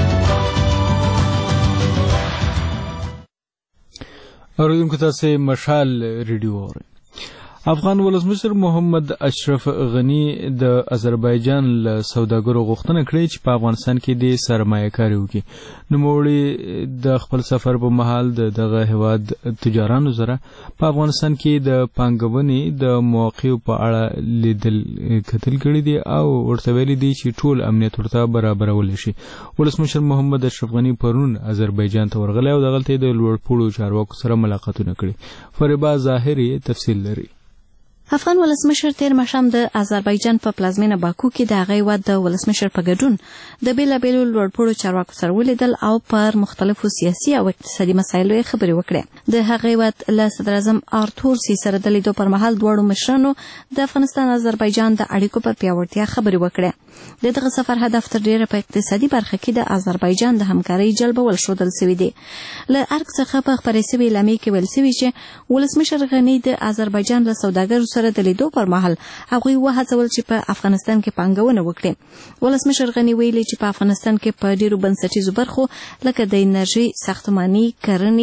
اوریدونکو تاسو مشال ریډیو اورئ. افغان ولسمشر محمد اشرف غنی د آذربایجان له سوداګرو غوښتنه کړې چې په افغانستان کې د سرمایه کاري وکړي. نوموړي د خپل سفر په مهال د دغه هیواد تجارانو سره په افغانستان کې د پانګونې د مواقعو په اړه لیدل کتل کړي دي او ورته ویلي دي چې ټول امنیت ورته برابرولی شي. ولسمشر محمد اشرف غنی پرون آذربایجان ته ورغلی او دغلته د لوړپوړو چارواکو سره ملاقاتونه کړي. فریبا ظاهري تفصیل لري. افغان ولسمشر تیر ماښام د آذربایجان په پلازمینه باکو کې د هغه هیواد د ولسمشر په ګډون د بېلابېلو لوړپوړو چارواکو سره ولیدل او پر مختلفو سیاسي او اقتصادي مسایلو یې خبرې وکړې. د هغه هیواد له صدراعظم آرتور سی سره د لیدو پر مهال دواړو مشرانو د افغانستان آذربایجان د اړیکو پر پیاوړتیا خبرې وکړې. د دغه سفر هدف تر ډیره په اقتصادي برخه کې د آذربایجان د همکارۍ جلبول ښودل سوي دي. له ارګ څخه په خپرې سوې اعلامیې کې ویل سوي چې ولسمشر غني د آذربایجان له سوداګرو سره د لیدو پر مهال هغوی وهڅول چې په افغانستان کې پانګونه وکړي. ولسمشر غني ویلي چې په افغانستان کې په ډیرو بنسټیزو برخو لکه د انرژي، ساختماني، کرنې،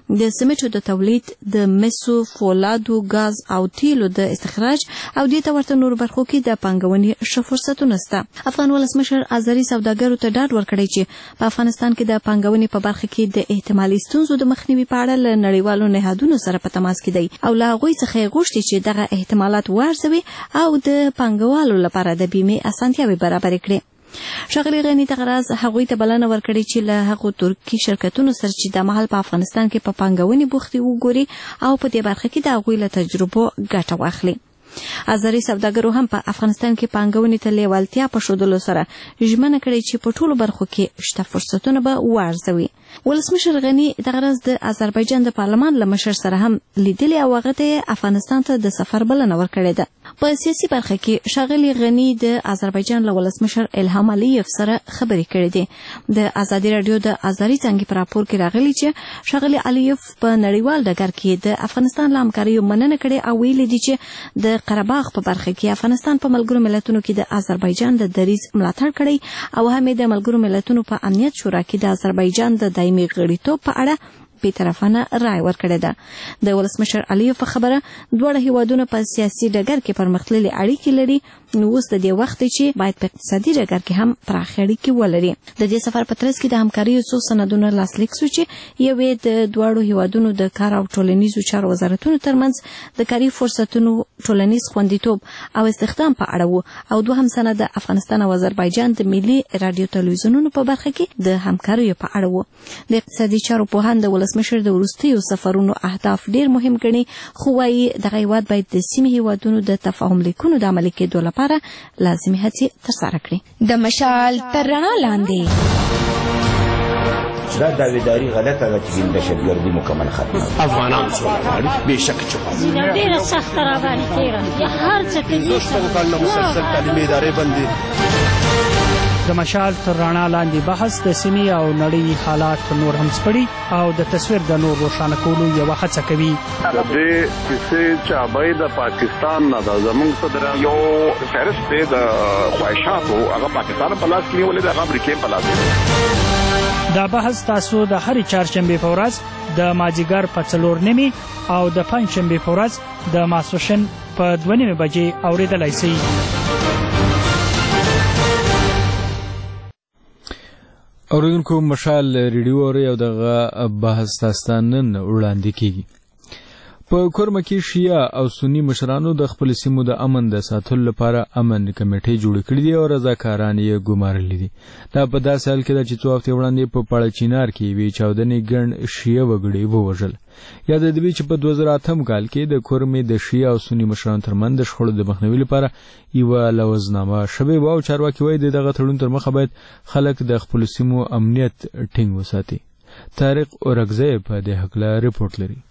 د سمټو د تولید د مسو فولادو غاز او تیلو د استخراج او د تورته نور برخو کې د پانګونې ښه فرصتونه شته. افغان ولسمشر ازاري سوداګرو ته ډاډ ورکړی چې په افغانستان کې د پانګونې په برخه کې د احتمالي ستونزو د مخنیوي په اړه له نړیوالو نهادونو سره په تماس کې دی او له هغوی څخه یې غوښتي چې دغه احتمالات وارزوي او د پانګوالو لپاره د بیمې اسانتیاوې برابرې کړي. ښاغلي غني دغه راز هغوی ته بلنه ورکړې چې له هغو ترکي شرکتونو سره چې د مهال په افغانستان کې په پانګونې بوختي وګوري او په دې برخه کې د هغوی له تجربو ګټه واخلي. ازاري سوداګرو هم په افغانستان کې پانګونې ته لیوالتیا په ښودلو سره ژمنه کړې چې په ټولو برخو کې شته فرصتونه به وارزوي. ولسمشر غني دغه ورځ د آذربایجان د پارلمان له مشر سره هم لیدلي او هغه ته افغانستان ته د سفر بلنه ورکړې ده. په سیاسي برخه کې ښاغلي غني د آذربایجان له ولسمشر الهام علیف سره خبرې کړې دي. د ازادي رادیو د ازاري څنګه په راپور کې راغلي چې ښاغلي علیف په نړیوال ډګر کې د افغانستان له همکاریو مننه کړې او ویلي دي چې د قرهباغ په برخه کې افغانستان په ملګرو ملتونو کې د آذربایجان د دریځ ملاتړ کړی او هم د ملګرو ملتونو په امنیت شورا کې د آذربایجان د دایمي غړیتوب په اړه بی‌طرفانه رائے ورکړې ده. د ولسمشر علیف په خبره دواړه هیوادونه په سیاسي ډګر کې پرمختللي اړیکې لري، نو اوس د دې وخت چې باید په اقتصادي ډګر کې هم پراخ اړیکې ولري. د دې سفر په ترڅ کې د همکاریو څو سندونه لاسلیک شو چې یوې د دواړو هیوادونو د کار او ټولنیزو چارو وزارتونو ترمنځ د کاري فرصتونو، ټولنیز خوندیتوب او استخدام په اړه وو او دوهم سند د افغانستان او آذربایجان د ملي رادیو تلویزیونونو په برخه کې د همکاریو په اړه وو. د اقتصادي چارو پوهان د ولسمشر د وروستیو سفرونو اهداف ډیر مهم ګڼي، خو وايي دغه هیواد باید د سیمې هیوادونو د تفاهم لیکونو د عملي کېدو لپاره لازمي هڅې ترسره کړي. د مشال تر رڼا لاندې دا داویداری غلطه ده چې د دهشتګردي مکمل ختمه افغانان څوک غواړي بېشکه چې ډېره سخته راباندې تېره یا هر څه پنځه کلونه مسلسل تعلیمي ادارې بندې. د مشال تر رڼا لاندې بحث د سیمې او نړۍ حالات نور هم سپړي او د تصویر د نور روښانه کولو یوه هڅه کوي. د دې کیسې چابۍ د پاکستان نه ده، زموږ صدر یو فهرست دی د خواهشاتو، هغه پاکستان په لاس کې نیولې ده، هغه امریکې په لاس کې. دا بحث تاسو د هرې چهارشنبې په ورځ د مازدیګر په څلور نیمې او د پنجشنبې په ورځ د ماسپښین په دوه نیمې بجې اورېدلی شئ. اوریدونکو مشال ریډیو اوري او دغه بحث تاسو ته نن وړاندې کیږي. په کورمه کې شیعه او سنی مشرانو د خپل سیمو د امن د ساتلو لپاره امن کمیټې جوړ کړې دي او رضاکاران یې ګمارلي دي. دا په داسې حال کې ده چې څو هفتې وړاندې په پاړچینار کې یوې چاودنې ګڼ شیعه وګړي ووژل. یاد دی چې په دوه زره اتم کال کې د کورمې د شیعه او سنی مشرانو ترمنځ د شخړو د مخنیوي لپاره یوه لوزنامه شوې وه او چارواکي وایي د دغه تړون تر مخه باید خلک د خپلو سیمو امنیت ټینګ وساتي. طارق اورکزی په دې هکله رپورټ لري.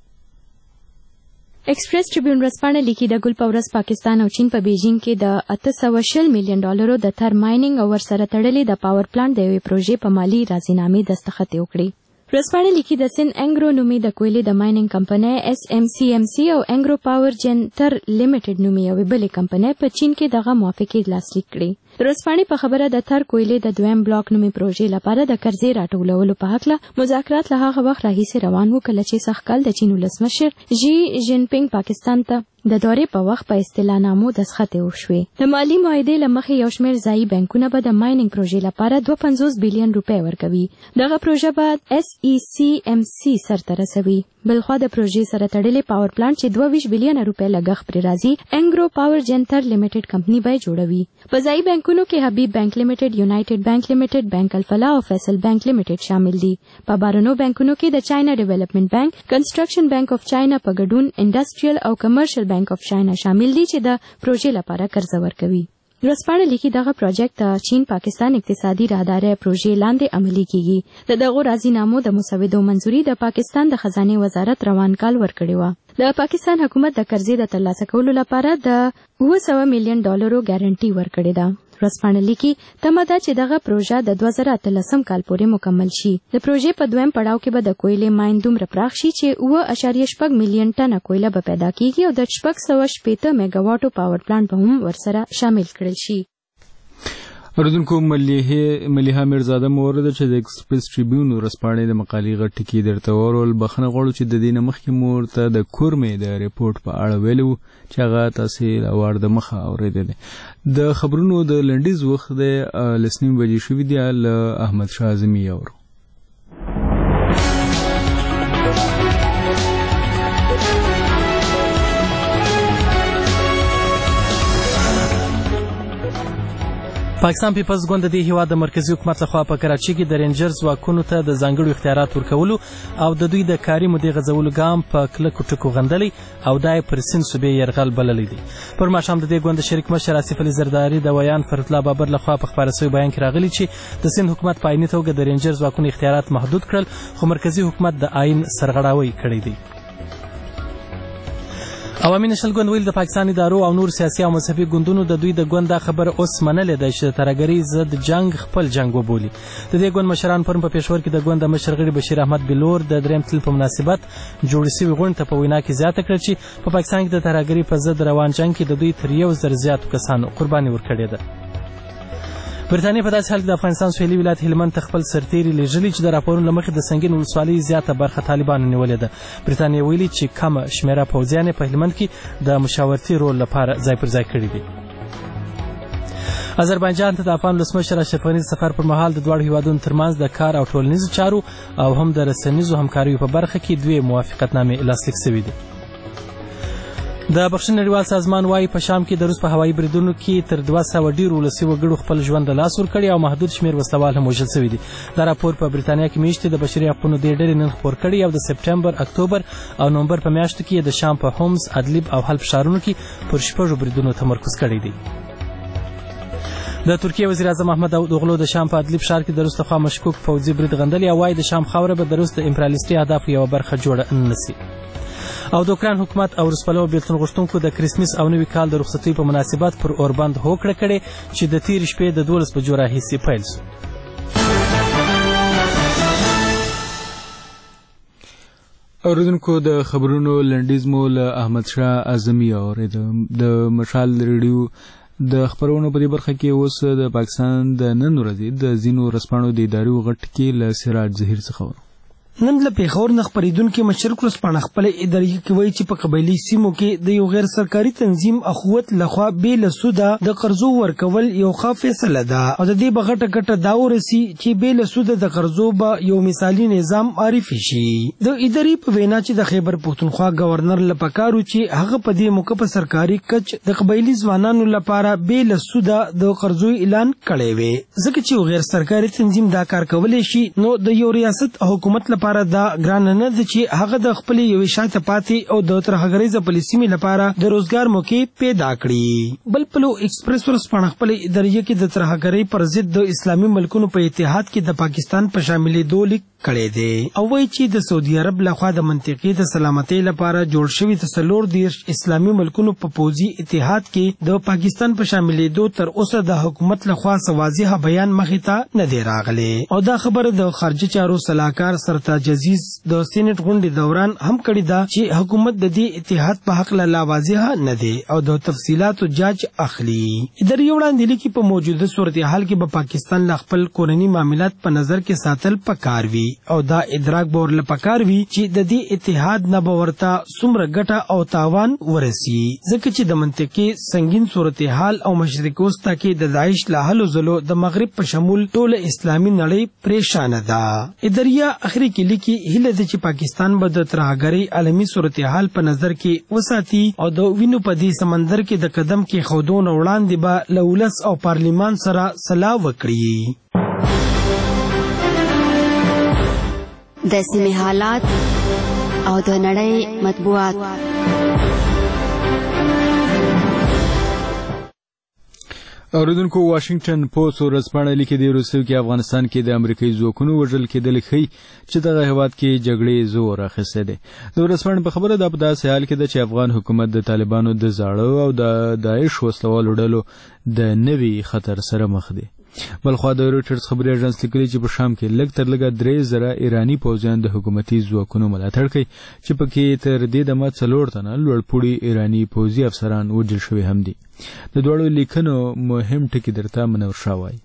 ایکسپریس ټریبیون ورځپاڼه لیکي د ګل په ورځ پاکستان او چین په بیجینګ کې د اته سوه شل میلیون ډالرو د تر مایننګ او ورسره تړلې د پاور پلانټ د یوې پروژې په مالي راضینامې دستخط وکړي. ورځپاڼه لیکي د سن انګرو نومي د کویلې د مایننګ کمپنۍ اس ام سی ام سی او انګرو پاور جن تر لیمیټډ نومي یوې بلې کمپنۍ په چین کې دغه موافقې لاسلیک کړي. ورځپاڼې په خبره د تر کویلې د دویم بلاک نومي پروژې لپاره د قرضې راټولولو په هکله مذاکرات له هغه وخت راهیسې روان وو کله چې سږکال د چین ولسمشر ژي جین پینګ پاکستان ته د دورې په وخت په اصطلاحنامو دستخط وشوې. د مالي معاهدې له مخې یو شمېر ځایي بانکونه به د مایننګ پروژې لپاره دوه پنځوس بیلیون روپۍ ورکوي. دغه پروژه به اس ای سی ام سی سرته رسوي. بلخوا د پروژې سره تړلې پاور پلانټ چې دوه ویشت بیلیونه روپۍ لګښت پرې راځي انګرو پاور جن تر لیمیټډ کمپنۍ به یې جوړوي. په ځایي بانکونو کې حبیب بانک لیمیټډ، یونایټډ بانک لیمیټډ، بانک الفلاح او فیصل بانک لیمیټډ شامل دي. په بهرنیو بانکونو کې د چاینا ډیولپمنٹ بانک، کنسټرکشن بانک اف چاینا په ګډون انډسټریل او کمرشل بانک اف چاینا شامل دي چې د پروژې لپاره قرضه ورکوي. ورځپاڼه لیکي دغه پروژیکټ د چین پاکستان اقتصادي راهدارۍ پروژې لاندې عملي کیږي. د دغو راضینامو د مسودو منځوري د پاکستان د خزانې وزارت روان کال ورکړې وه. د پاکستان حکومت د قرضې د ترلاسه کولو لپاره د اوه سوه میلیون ډالرو ګارنټي ورکړې ده. ورځپاڼه لیکي تمه ده چې دغه پروژه د دوه زره اتلسم کال پورې مکمل شي. د پروژې په دویم پړاو کې به د کویلې ماین دومره پراخ شي چې اوه اعشاریه شپږ میلیون ټنه کویله به پیدا کیږي او د شپږ سوه شپېته میګاواټو پاور پلانټ به هم ورسره شامل کړل شي. اوریدونکو ملیحه میرزاده مورده چې د ایکسپریس ټریبیون ورځپاڼې د مقالې غټ ټکي درته ورول بخښنه غواړو چې د دې نه مخکې مو ورته د کورمې د ریپورټ په اړه ویلي وو چې هغه تاسې له وار د مخه اورېدلی. د خبرونو د لنډیز وخت دی لس نیم بجې شوي دي. له احمدشاه اعظمي اورو. پاکستان پیپلز ګوند د دې هیواد د مرکزی حکومت لخوا په کراچۍ کې د رینجرز ځواکونو ته د ځانګړو اختیارات ورکولو او د دوی د کاري مودې غځولو ګام په کلکو ټکو غندلی او دا یې پر سیند صوبې یرغل بللی دی. پر ماښام د دې ګوند شریک مشر آصف علي زرداري د ویان فرید الله بابر لخوا په خپاره شوي بیان کې راغلی چې د سیند حکومت په عیني توګه د رینجر ځواکونو اختیارات محدود کړل خو مرکزی حکومت د آئین سرغړاوی کړی دی. عوامي نشل ګوند ویل د پاکستان ادارو او نور سیاسي او مذهبي ګوندونو د دوی د ګوند دا خبره اوس منلې ده چې د ترهګرۍ ضد جنگ خپل جنگ وبولي. د دې ګوند مشران پرون په پېښور کې د ګوند د مشر غړي بشیر احمد بلور د دریم تل په مناسبت جوړ شوي غونډې ته په وینا کې زیاته کړه چې په پاکستان کې د ترهګرۍ په ضد روان جنگ کې د دوی تر یو زر زیاتو کسانو قرباني ورکړې ده. برټانیې په داسې حال کې د افغانستان سویلي ولایت هلمند ته خپل سرتیري لیږلي چې د راپورونو له مخې د سنګین ولسوالۍ زیاته برخه طالبانو نیولې ده. برټانیې ویلي چې کمه شمېره پوځیان یې په هلمند کې د مشاورتي رول لپاره ځای پر ځای کړي دي. آذربایجان ته د افغان ولسمشر اشرف غني سفر پر مهال د دواړو هیوادونو ترمنځ د کار او ټولنیزو چارو او هم د رسنیزو همکاریو په برخه کې دوې موافقتنامې لاسلیک شوي دي. د بخښنې نړیوال سازمان وايي په شام کې د روس په هوایي بریدونو کې تر دوه سوه ډېرو ولسي وګړو خپل ژوند له لاسه ورکړی او محدود شمېر وسلوال هم وژل شوي دي. دا راپور په برېټانیا کې میاشتې د بشري حقونو دې ډلې نن خپور کړی او د سپټمبر اکتوبر او نومبر په میاشتو کې د شام په هومز ادلیب او حلب ښارونو کې پر شپږو بریدونو تمرکز کړی دی. د ترکیې وزیر اعظم احمد اوغلو د شام په ادلیب ښار کې د روس لخوا مشکوک پوځي برید غندلی او وایي د شام خاوره به د روس د امپریالیستي اهدافو یوه برخه جوړه نه سي. او د اوکراین حکومت او روسپلو بیلتون غوښتونکو د کرسمس او نوي کال د رخصتۍ په مناسبت پر اوربند هوکړه کړې چې د تېرې شپې د دولس بجو راهیسې پیل شو. اوریدونکو د خبرونو لنډیز مو له احمدشاه اعظمي اورېد. د مشال ریډیو د خبرونو په دې برخه کې اوس د پاکستان د نن ورځې د ځینو ورځپاڼو د اداري غټ کې له سراج ظهیر څخه نن له پیښور نه خپرېدونکې مشرق ورځپاڼه خپله اداري کې وایي چې په قبایلي سیمو کې د یو غیر سرکاري تنظیم اخوت لخوا بې له سوده د قرضو ورکول یو ښه فیصله ده او د دې به غټه ګټه دا ورسي چې بې له سوده د قرضو به یو مثالي نظام معرفي شي. د اداري په وینا چې د خیبر پښتونخوا ګورنر له پکار و چې هغه په دې موقع په سرکاري کچ د قبایلي ځوانانو لپاره بې له سوده د قرضو اعلان کړی وي ځکه چې یو غیر سرکاري تنظیم دا کار کولی شي نو د یو ریاست حکومت لپاره دا ګران نه ده چې هغه د خپلې یوې شاته پاتې او د ترهګریزه پالیسۍ لپاره د روزګار موقع پیدا کړي. بل پلو ایکسپریس ورځپاڼه خپلې اداریه کې د ترهګرۍ پر ضد د اسلامي ملکونو په اتحاد کې د پاکستان په شاملېدو لیک کړی دی او وایي چې د سعودي عرب لخوا د منطقې د سلامتۍ لپاره جوړ شوي د څلور دېرش اسلامي ملکونو په پوځي اتحاد کې د پاکستان په شاملېدو تر اوسه د حکومت لخوا څه واضحه بیان مخې ته نه دی راغلی او دا خبره د خارجه چارو سلاکار سرتاج عزیز د سینټ غونډې دوران هم کړې ده چې حکومت د دې اتحاد په حق لا واضحه نه دی او د تفصیلاتو جاج اخلي. اداري وړاندې لیکي په موجوده صورتحال کې به پاکستان له خپل کورني معاملات په نظر کې ساتل پکار وي او دا ادراک به ورله پکار وي چې د دې اتحاد نه به ورته څومره ګټه او تاوان ورسي ځکه چې د منطقې سنګین صورتحال او مشرق وسطا کې د داعش له هلو ځلو د مغرب په شمول ټوله اسلامي نړۍ پریشانه ده. اداریه اخري کې لیکي هیله ده چې پاکستان به د ترهګرۍ عالمي صورتحال په نظر کې وساتي او د وینو په دې سمندر کې د قدم کې خودو نه وړاندې به له ولس او پارلیمان سره سلا وکړي. د سیمې حالات او د نړۍ مطبوعات. اوریدونکو واشنگټن پوسټ ورځپاڼه لیکي د روسیې کې افغانستان کې د امریکایي ځواکونو وژل کېدل ښیي چې دغه هېواد کې جګړې زور اخیستی دی. د ورځپاڼې په خبره دا په داسې حال کې ده چې افغان حکومت د طالبانو د زاړه او د داعش وسلوالو ډلو د نوي خطر سره مخ دی. بلخوا د رویټرز خبري اژانس لیکلي چې په شام کې لږ تر لږه درې زره ایراني پوځیان د حکومتي ځواکونو ملاتړ کوي چې پکې تر دې دمه څلور تنه لوړپوړي ایراني پوځي افسران وژل شوي هم دي. د دواړو لیکنو مهم ټکي درته منور شاه وایي.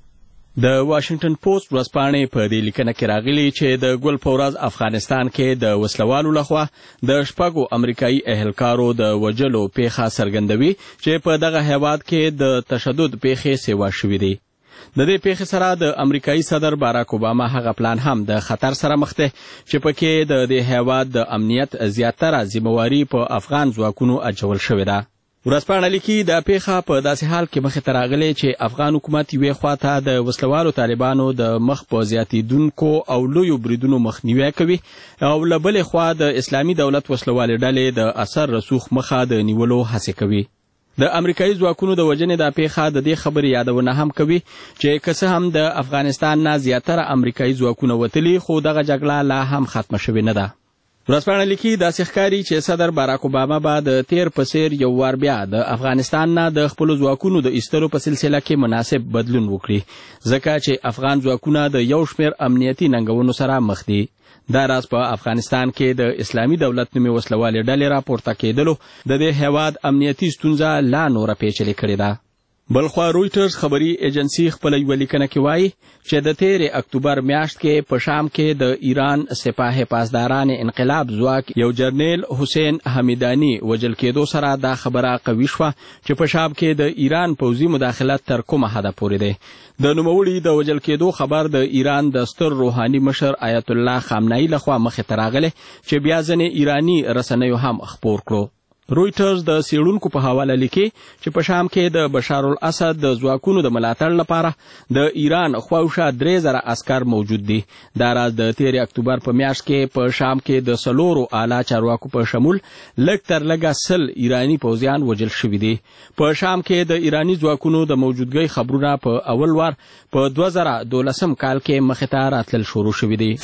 د واشنگټن پوسټ ورځپاڼې په دې لیکنه کې راغلي چې د ګل په ورځ افغانستان کې د وسلوالو لخوا د شپږو امریکایي اهلکارو د وژلو پیښه څرګندوي چې په دغه هیواد کې د تشدد پیښې سیوا شوي دي. د دې پیښې سره د امریکایي صدر باراک اوباما هغه پلان هم د خطر سره مخ دی چې پکې د دې هیواد د امنیت زیاتره ذمہواري په افغان ځواکونو اچول شوې ده. ورځپاڼه لیکي دا پیښه په داسې حال کې مخې ته راغلې چې افغان حکومت یوې خواته د وسلوالو طالبانو د مخ په زیاتېدونکو او لویو بریدونو مخنیوی کوي او له بلې خوا د اسلامي دولت وسلوالې ډلې د اثر رسوخ مخه د نیولو هڅې کوي. د امریکایي ځواکونو د وژنې دا پیښه د دې خبرې یادونه هم کوي چې که څه هم د افغانستان نه زیاتره امریکایي ځواکونه وتلي خو دغه جګړه لا هم ختمه شوې نه ده. ورځپاڼه لیکي داسې ښکاري چې صدر باراک اوباما به د تیر په څیر یو وار بیا د افغانستان نه د خپلو ځواکونو د ایستلو په سلسله کې مناسب بدلون وکړي ځکه چې افغان ځواکونه د یو شمېر امنیتي ننګونو سره مخ دي. دا راز په افغانستان کې د اسلامي دولت نومې وسلوالې ډلې راپورته کېدلو د دې هیواد امنیتي ستونزه لا نوره پیچلې کړې ده. بلخوا رویټرز خبري ایجنسی خپل یو لیکنه کې وایي چې د تیر اکتوبر میاشت کې په شام کې د ایران سپاه پاسداران انقلاب ځواک یو جرنیل حسین حمیدانی وژل کېدو سره دا خبره قوي شوه چې په شام کې د ایران پوځي مداخلت تر کومه حده پورې دی. د نوموړي د وژل کېدو خبر د ایران د ستر روحاني مشر آیت الله خامنه‌ای لخوا مخې ته راغلی چې بیا ځینې ایراني رسنیو هم خپور کړو. رویټرز د څېړونکو په حواله لیکي چې په شام کې د بشار الاسد د ځواکونو د ملاتړ لپاره د ایران خواوشا درې زره عسکر موجود دي. دا راز د تیر اکتوبر په میاشت کې په شام کې د څلورو اعلی چارواکو په شمول لږ تر لږه سل ایراني پوځیان وژل شوي دي. په شام کې د ایراني ځواکونو د موجودګۍ خبرونه په اول وار په دوه زره دولسم کال کې مخې ته راتلل شروع شوي دي.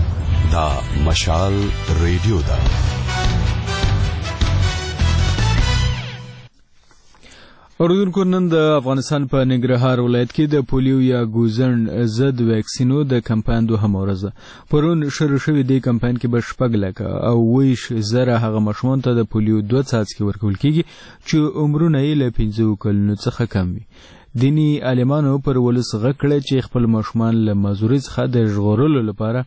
دا مشال ریډیو ده. اوریدونکو نن د افغانستان په ننګرهار ولایت کې د پولیو یا ګوزن ضد ویکسینو د کمپاین دوهمه ورځ ده. پرون شروع شوی دی کمپاین کې به شپږ لکه او ویش زره هغه ماشومان ته د پولیو دوه څاڅکي ورکول کېږي چې عمرونه یې له پنځو کلونو څخه کم وي. دیني عالمانو پر ولس غږ کړی چې خپل ماشومان له مزورۍ څخه د ژغورلو لپاره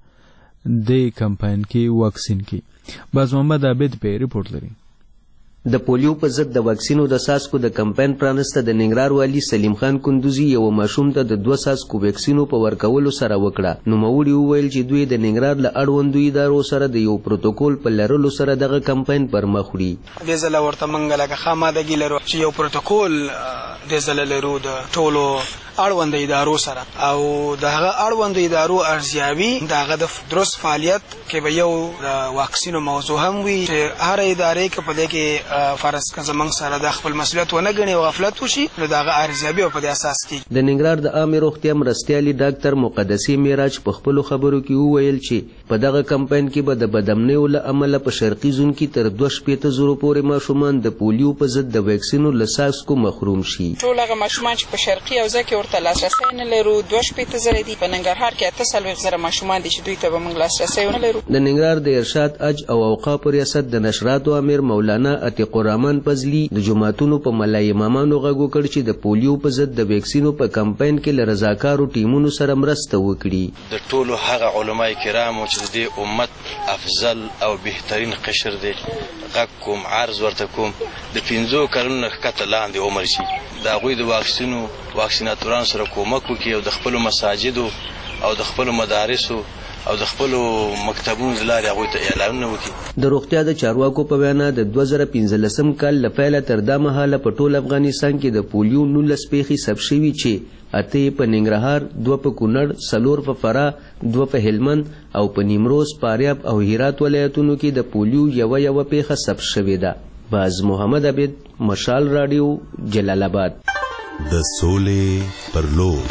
د کمپاین کې واکسین کړي. باز محمد عابد په ریپورت لري. د پولیو په ضد د واکسینو د ساسکو د کمپاین پرانسته د ننګرهار والي سلیم خان کندوزي یو ماشوم ته د دوه ساسکو ویکسینو په ورکولو سره وکړه. نوموړي وویل چې دوی د ننګرهار له اړوندو ادارو سره د یو پروتوکول په لرلو سره دغه کمپاین پر مخ وړي. دې ځله ورته موږ لکه خامادګي لرو چې یو پروتوکول دې ځله لرو د ټولو اړوند ادارو سره او دغه اړوند ادارو ارزیابي دغه د درست فعالیت کې به یو واکسینو موضوع هم وي چې هر ادارې کې په دې کې فرض کړه زمنګ سره د خپل مسؤلیت ونه غني او غفلت وشي نو دغه ارزیابي په دې اساس کې. د ننګرهار د عامه روغتیا مرستیالي ډاکټر مقدسي میراج په خپل خبرو کې وویل چې په دغه کمپاین کې به د بدامنیو له امله په شرقي زون کې تر دوه شپېته زرو پورې ماشومان د پولیو په ضد د ویکسینو له ساسکو محروم شي. ټول هغه ماشومان چې په شرقي او ځکه ورته لاسرسی نه لرو دوه شپېته زره دي. په ننګرهار کې اته څلوېښت زره ماشومان دي چې دوی ته به موږ لاسرسی نه لرو. د ننګرهار د ارشاد اج او اوقاف ریاست د نشراتو امیر مولانا عتیق الرحمن پزلی د جماعتونو په ملای امامانو غږ وکړ چې د پولیو په ضد د ویکسینو په کمپاین کې له رضاکارو ټیمونو سره مرسته وکړي. د ټولو هغه علماء کرامو چې د امت افضل او بهترین قشر دی غږ کوم عرض ورته کوم د پنځو کلونو ښکته لاندې عمر شي د هغوی د واکسینو واکسیناتورانو سره کومک وکړي او د خپلو مساجدو او د خپلو مدارسو او د خپلو مکتبونو له لارې هغوی ته اعلانونه وکړي. د روغتیا د چارواکو په وینا د دوه زره پنځلسم کال له پیله تر دا مهاله په ټول افغانستان کې د پولیو نولس پیښې ثبت شوي چې اته په ننګرهار، دوه په کونړ، څلور په فراه، دوه په هلمند او په نیمروز، فاریاب او هرات ولایتونو کې د پولیو یوه یوه پیښه ثبت شوې ده. باز محمد عبید، مشال راډیو، جلال آباد. د سولې پر لور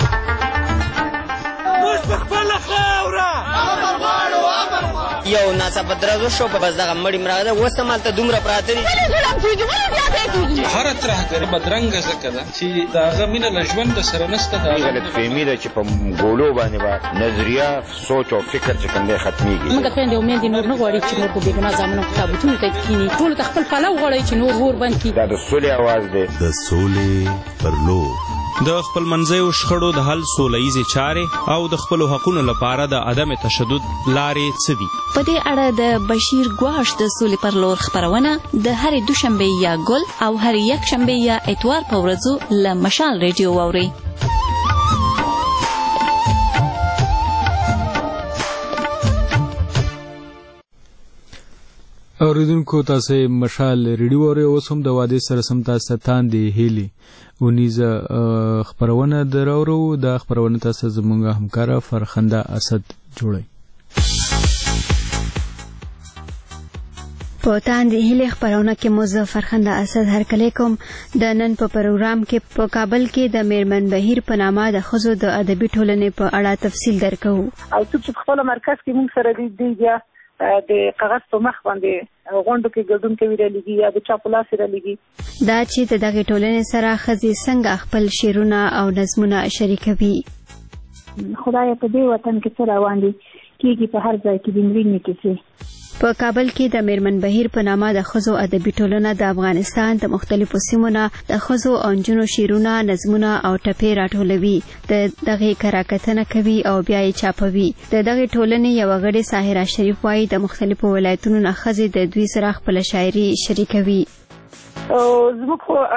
یو ناڅاپه درز وشو بس دغه مړي مړه ده اوس هم هلته دومره پراته دي هره ترهګري بدرنګه ځکه ده چې د هغه مینه له ژونده سره نشته غلطفهمي ده چې په ګولو باندې به نظریه سوچ او فکر چې کوم دی ختمیږي موږ خویندې او میندې نور نه غواړي چې نور په بېګناه زامنو په تابوتونو کې کښېني ټولو ته خپل پلو غواړئ چې نور ور بند کړي دا د سولې اواز دی د سولې پر لور د خپل منځیو شخړو د حل سوله ییزې چارې او د خپلو حقونو لپاره د عدم تشدد لارې څه دي؟ په دې اړه د بشیر ګواش د سولې پر لور خپرونه د هرې دوشنبې یا ګل او هرې یکشنبې یا اتوار په ورځو له مشال ریډیو واورئ. اوریدونکو تاسو مشال ریډیو اورئ. اوس هم د واده سره سم تاسو تاندې هیلي ونیزه خبرونه دراورو. د خبرونه تاسو زموږ همکار فرخنده اسد جوړي. په تاندې هیلي خبرونه کې مو فرخنده اسد هرکلی کوم. د نن په پروګرام کې په کابل کې د میرمن بهیر په نامه د ښځو د ادبي ټولنې په اړه تفصیل درکو. او څوک چې خپل مرکز کې موږ سره دی بیا د کاغذ په مخ باندې غونډو کې ګډون کوي رالېږي یا د چاپ لاس رالېږي. دا چې د دغې ټولنې سره ښځې څنګه خپل شعرونه او نظمونه شریکوي. خدای په دې وطن کې څه روان دي کېږي په هر ځای کې د مړینې کیسې. په کابل کې د میرمن بهیر په نامه د ښځو ادبي ټولنه د افغانستان د مختلفو سیمو نه د ښځو او نجونو شعرونه، نظمونه او ټپې راټولوي، د دغې کراکتنه کوي او بیا یې چاپوي. د دغې ټولنې یوه غړې ساحره شریف وایي د مختلفو ولایتونو نه ښځې د دوی سره خپله شاعري شریکوي. زموږ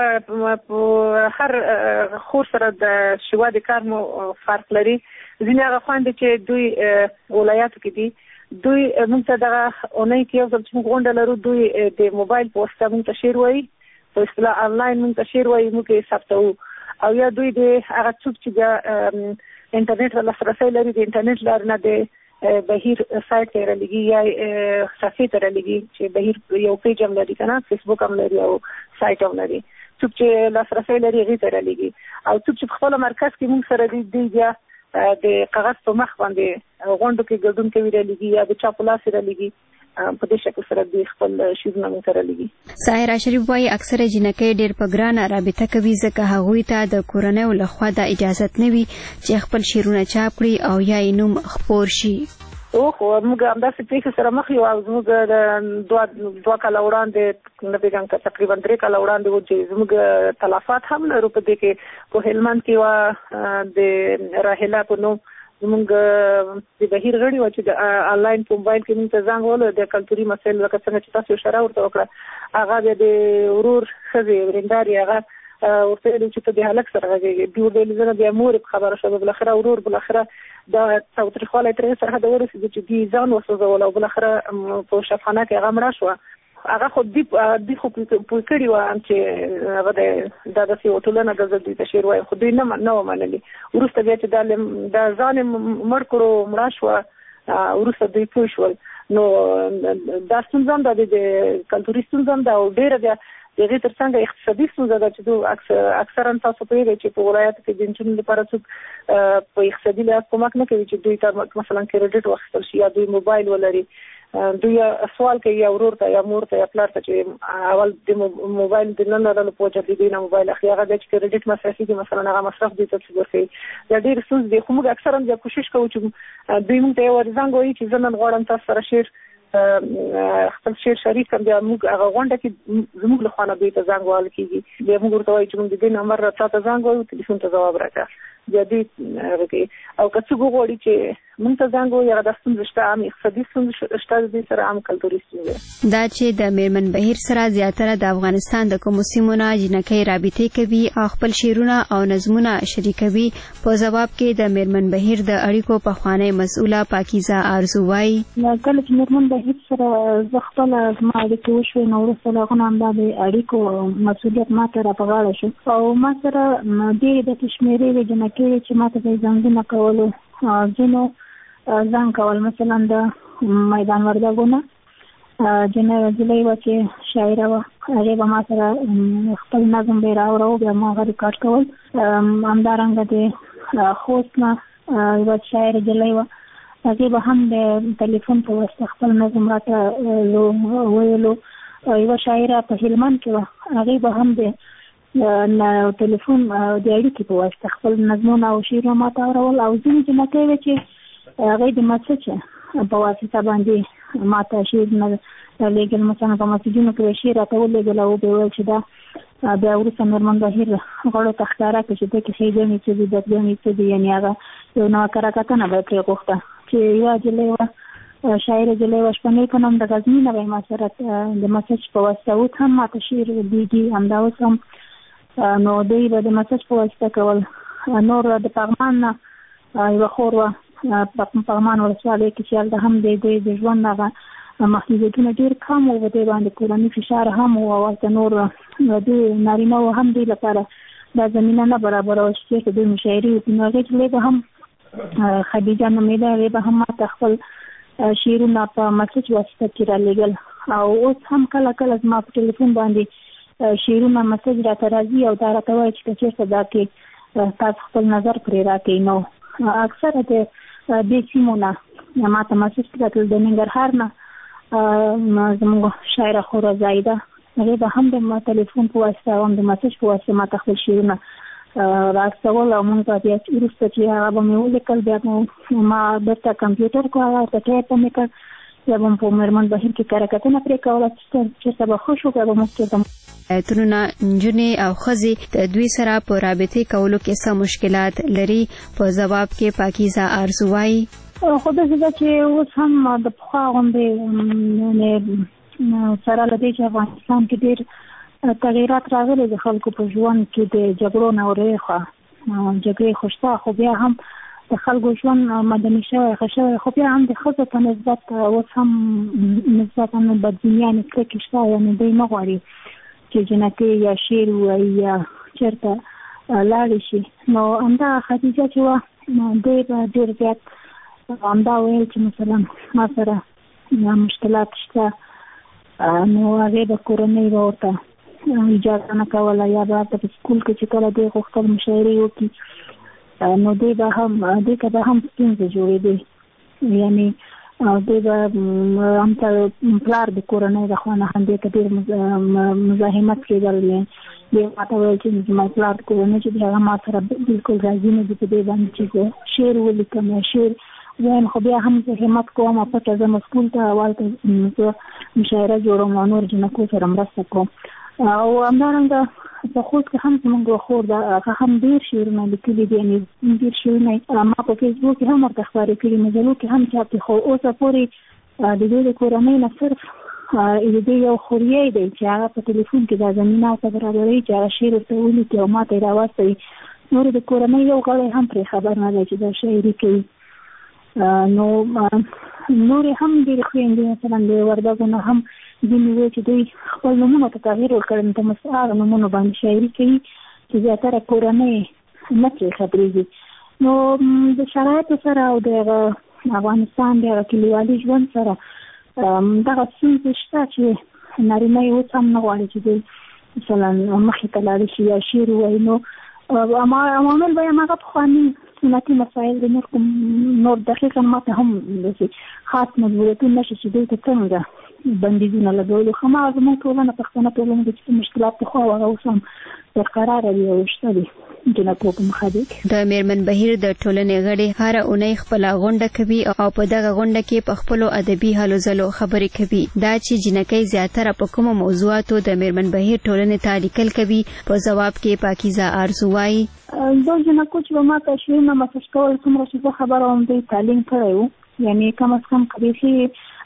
په هر خور سره د شوا د کار مو فرق لري. ځینې هغه خویندې چې دوی ولایاتو کې دي دوی موږ ته دغه اونۍ کې یو ځل چې موږ غونډه لرو دوی د موبایل په واسطه موږ ته شعر وایي، په اصطلاح آنلاین موږ ته شعر وایي، موږ یې ثبتوو. او یا دوی د هغه څوک چې د انټرنیټ ته لاسرسی لري د انټرنیټ لارې نه د بهیر سایټ ته رالېږي یا صفحې ته رالېږي چې بهیر یو پیج هم لري که نه، فیسبوک هم لري او سایټ هم لري. څوک چې لاسرسی لري هغې ته رالېږي. او څوک چې په خپل مرکز کې موږ سره دي دوی بیا د کاغذ په مخ باندې غونډو کې ګډون کوي رالېږي یا د چاپ لاس رالېږي. په دې شکل سره دوی خپل شعرونه موږ ته رالېږي. ساحره شریف وایي اکثره جینکۍ ډېر په ګرانه رابطه کوي ځکه هغوی ته د کورنیو لخوا دا اجازت نه وي چې خپل شعرونه چاپ کړي او یا یې نوم خپور شي. اوخو موږ همداسې پېښې سره مخ یو او زموږ دوه دوه کاله وړاندې نه پېژنم که تقریبا درې کاله وړاندې و چې زموږ تلفات هم لرو په دې کې. په هلمند کې وه د راهله په نوم زموږ د بهیر غړي وه چې د آنلاین په موبایل کې موږ ته زنګ وهلو د کلتوري مسایل لکه څنګه چې تاسو اشاره ورته وکړه. هغه بیا د ورور ښځې ورېندارې هغه ورته ویلي چې ته د هلک سره غږېږې. دوی ورته ویلي زه نه بیا مور خبره شوه. بالاخره ورور بالاخره دا تاوتریخوالی تر هغې سرحده ورسېدو چې دوی ځان وسوځول او بالاخره په شفخانه کې هغه مړه شوه. هغه خو دوی دوی خو پوه کړي وه چې هغه دا داسې یوه ټولنه ده زه دوی ته شعر وایم، خو دوی نه نه وه منلي. وروسته بیا چې دا دا ځان یې مړ کړو مړه شوه وروسته دوی پوه شول. نو دا ستونزه هم ده د کلتوري ستونزه هم ده او ډېره بیا د هغې تر څنګ اقتصادي ستونزه ده چې دوی اکثرا تاسو پوهېږئ چې په ولایاتو کې د نجونو لپاره څوک په اقتصادي لحاظ کومک نه کوي چې دوی ته مثلا کریډټ واخیستل شي یا دوی موبایل ولري. دوی سوال کوي یا ورور ته یا مور ته یا پلار ته چې اول د موبایل د نه لرلو په وجه د دوی نه موبایل اخلي. هغه بیا چې کریډټ مصرفي دي مثلا هغه مصرف دوی ته ورکوي. دا ډېر ستونزې دي. خو موږ اکثرا بیا کوشش کوو چې دوی موږ ته یو زنګ ووایي چې زه نن غواړم تاسو سره شعر خپل شعر شریک کړم. بیا موږ هغه غونډه کې زموږ له خوا نه دوی ته زنګ وهل کېږي. بیا موږ ورته وایو چې موږ د دې نمبر را تا ته زنګ وایو تلیفون ته ځواب راکړه. بیا دوی هغه کوي. او که څوک وغواړي چې موږ ته زنګ ووایي هغه دا ستونزې شته، هم اقتصادي ستونزې شته د دوی سره، هم کلتوري ستونزې. دا چې د میرمن بهیر سره زیاتره د افغانستان د کومو سیمو نه جینکۍ رابطې کوي او خپل شعرونه او نظمونه شریکوي. په ځواب کې د میرمن بهیر د اړیکو پخوانۍ مسؤله پاکیزه آرزو وایي کله چې میرمن بهیر سره زه خپله زما اړیکې وشوې نو وروسته له هغه نه همدا د اړیکو مسؤلیت ما ته را په غاړه شو او ما سره ډېرې داسې شمېرې وې جینکۍ چې ما ته به یې زنګونه کولو. ځینو زنګ کول مثلا د میدان وردګونه نجلۍ وه چې شاعره وه، هغې به ما سره خپل نظم به یې راوړو بیا ما هغه ریکارډ کول. همدارنګه د خوست نه یوه شاعره نجلۍ وه، هغې به هم د ټلیفون په واسطه خپل نظم راته ویلو. یوه شاعره په هلمند کې وه، هغې به هم د ټلیفون د اړیکې په واسطه خپل نظمونه او شعرونه ماته اورول. او ځینې جنکۍ وې چې هغې د مسج په واسطه باندې ماته شعرونه لېږل، مثلا په مسجونو کې به شعر راته ولېږل او به ویل چې دا بیا وروسته مېرمن بهیر غړو ته ښکاره کړه چې دې کې ښېګڼې څه دي، بدګڼې څه دي، یعنې هغه یو نوه کره کتنه به یې پرې غوښته. چې یوه جلۍ وه، شاعره جلۍ وه، شپنۍ په نوم، د غزني نه به یې ما سره د مسج په واسطه اوس هم ماته شعر لیږي، همدا اوس هم. نو دوی به د مسج په واسطه کول. نور د پغمان نه یوه خور وه، پغمان ولسوالۍ کې چې هلته هم د دوی د ژوند هغه محدودیتونه ډېر کم وو، په دې باندې کورني فشار هم وو، او هلته نور دوی نارینه وو هم دوی لپاره دا زمینه نه برابره وه چې چېرته دوی مشاعرې وکړي. نو هغې جلۍ به هم خدیجه نومېده، هغې به هم ماته خپل شعرونه په مسج واسطه کې رالېږل. او اوس هم کله کله زما په ټلیفون باندې شعرونه مسج راته راځي او دا راته وایي چې که چېرته دا کې تاسو خپل نظر پرې راکړئ. نو اکثره د دې سیمو نه ماته مسج راتلل، د ننګرهار نه زموږ شاعره خوره زایده، هغې به هم د ټلیفون په واسطه او هم د مسج په واسطه ماته خپل شعرونه راستول. او موږ به بیا وروسته چې هغه به مې ولیکل، بیا به ما بېرته کمپیوټر کو هغه ورته ټایپ به مې کړ، بیا به م په مېرمن بهیر کې کره کتنه پرې کوله، چېرته به ښه شو بیا به موږ چېرته. ایتونونه نجونې او ښځې د دوی سره په رابطې کولو کې څه مشکلات لري؟ په ځواب کې پاکیزه آرزو وایي خو داسې ده چې اوس هم د پخوا غوندې سره له دې چې افغانستان کې ډېر تغیرات راغلي د خلکو په ژوند کې د جګړو نه ورېخوا جګړې خو شته، خو بیا هم د خلکو ژوند مدني شوی ښه شوی، خو بیا هم د ښځو په نسبت اوس هم نسبتا بدبینیانې کرکې شته، یعنې دوی نه غواړي چې جنکۍ یا شعر ووایي یا چېرته لاړې شي. نو همدا خدیجه چې وه دوی به ډېر زیات همدا ویل چې مثلا ما سره مشکلات شته، نو هغې به کورنۍ به ورته اجازه نه کوله، یا به هلته په سکول کې چې کله دوی غوښتل مشاعرې وکړي نو دوی به هم دوی ته به هم ستونزې جوړېدې، یعنې دوی به همته پلار د کورنۍ د خوا نه هم دې ته ډېر مزاحمت کېدل. دوی ماته ویل چې زما پلار د کورنۍ چې دی هغه ما سره بلکل راضي نه دي په دې باندې چې زه شعر ولیکم یا شعر وایم، خو بیا هم زه همت کوم او پټه ځم سکول ته او هلته زه مشاعره جوړوم او نور جنکو سره مرسته کوم. او همدارنګه په خوست کې هم زموږ یوه خور ده، هغه هم ډېر شعرونه لیکلي دي، یعنې ډېر شعرونه ما په فیسبوک کې هم ورته خپاره کړي، مجلو کې هم چاپ دي، خو اوسه پورې د دوی د کورنۍ نه صرف د دوی یو خوریی دی چې هغه په ټلیفون کې دا زمینه ورته برابروي چې هغه شعر ورته ولیکي او ما ته یې راواستوي. نور د کورنۍ یو غړی هم پرې خبر نه دی چې دا شاعري کوي. نو نورې هم ډېرې خویندې مثلا د وردګو نه هم ځینې وایي چې دوی خپل نومونو ته تغییر ورکړی، په مستعاره نومونو باندې شاعري کوي چې زیاتره کورنۍ نه پرې خبرېږي. نو د شرایطو سره او د افغانستان د هغه کلیوالي ژوند سره دغه ستونزې شته چې نارینه یې اوس هم نه غواړي چې دوی مثلا مخې ته لاړې شي یا شعر ووایي. نو عوامل به یې هماغه پخواني سنتي مسایل د نور کوم نور دقیقا ماته هم داسې خاص مجبوریتونه نشي چې دوی ته څنګه بندیزونه لګولو، خو هماغه زموږ ټولنه پښتنه ټولنه کې چې مشکلات پخوا وه هغه اوس هم برقراره دي او شته دي جنکو په مخه دي. د میرمن بهیر د ټولنې غړي هره اونۍ خپله غونډه کوي او په دغه غونډه کې په خپلو ادبي هلو ځلو خبرې کوي. دا چې جنکۍ زیاتره په کومو موضوعاتو د میرمن بهیر ټولنې ته لیکل کوي، په ځواب کې پاکیزه آرزو وایي دا جنکو چې به ما ته شعرونه مسج کول څومره چې زه خبره وم دوی تعلیم کړی و، یعنې کم از کم که بیخي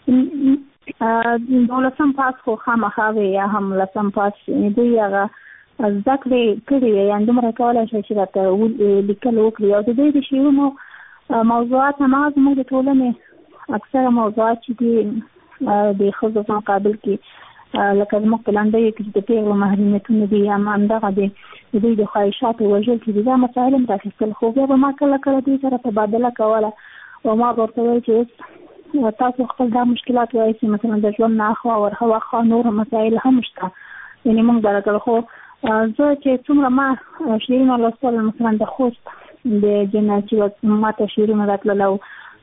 دولسم پاس خو خامخا وې یا هم لسم پاس دوی هغه زده کړې کړې وې، یعنې دومره کولی شي چې راته لیکل وکړي. او د دوی د شعرونو موضوعات هماغه زموږ د ټولنې اکثره موضوعات چې دي د ښځو په مقابل کې لکه زموږ په لنډیو کې چې د پیغلو محرومیتونه دي یا همدغه د دوی د خواهشاتو وژل چې دي دا مسایل هم راخیستل. خو بیا به ما کله کله دوی سره تبادله کوله او ما به ورته ویل چې اوس تاسو خپل دا مشکلات وایي چې مثلا د ژوند نه اخوا ورخوا خوا نور مسایل هم شته، یعنې موږ به راکړل. خو زه چې څومره ما شعرونه لوستل مثلا د خوست د جنه چې ما ته شعرونه راتلل او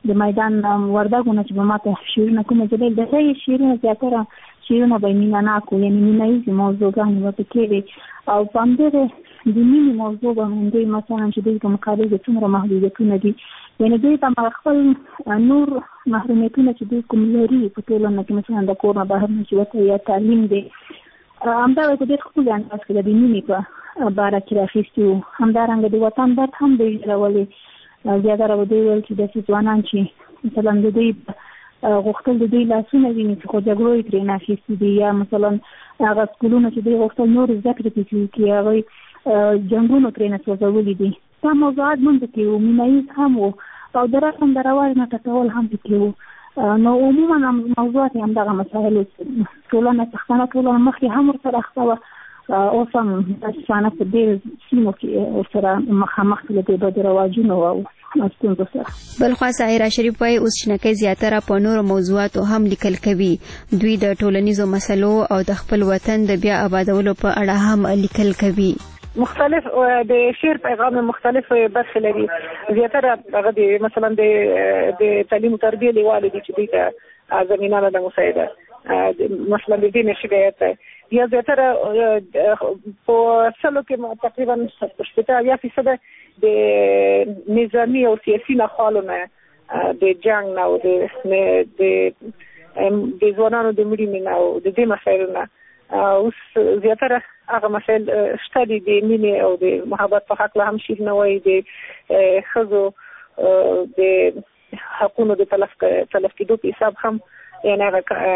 د میدان وردګونه چې به ماته شعرونه کومه جلیل د هغې شعرونه زیاتره شعرونه به یې مینهناک وو یعنې مینه ییزې موضوعګانې به پکې وې او په همدغې د مینې موضوع به موندئ مثلا چې دوی په مقابل د څومره محدودیتونه دي یعنې دوی ته خپل نور محرومیتونه چې دوی کوم لري په ټولنه کې مثلا د کور نه بهر نه چې وته یا تعلیم دی همدغه په ډېر ښکلي انداز کې د مینې په باره کې راخیستي وو همدارنګه د وطن درد هم دوی ژړولې زیاتره به دوی ویل چې داسې ځوانان چې مثلا د دوی غوښتل د دوی لاسونه ویني چې خو جګړو یې ترې نه اخیستي دي یا مثلا هغه سکولونه چې دوی غوښتل نورې زده کړې پکې وکړي هغوی جنګونو ترې نه سوځولي دي دا موضوعات هم پکې وو مینه ییز هم وو او د رسم د رواج نه ټکول هم پکې وو نو عموما موضوعات یې همدغه مسایل ټولنه پښتنه ټولنه مخکې هم ورسره اخته وه اوس هم پښتانه په ډېر سیمو کې ورسره مخامخ دي له دې بدو رواجونو او ستونزو سره. بلخوا ساحره شریف وایي اوس شنکۍ زیاتره په نورو موضوعاتو هم لیکل کوي دوی د ټولنیزو مسلو او د خپل وطن د بیا آبادولو په اړه هم لیکل کوي. مختلف د شعر پیغام مختلف برخې لري زیاتره هغه د مثلا د د تعلیم او تربیه لیواله دي چې دوی ته زمینه نه ده مساعده مثلا د دې نشریات یا زیاتره په سلو کې تقریبا شپږ یا فیصد د نظامی او سیاسي نخالو نه د جنگ نه او د د ځوانانو د مړینې نه او د دې مسایلو نه اوس زیاتره هغه مسایل شته دي د مینې او د محبت په حق له هم شعر نه وایي د ښځو د حقونو د تلف تلف کېدو په حساب هم یعنې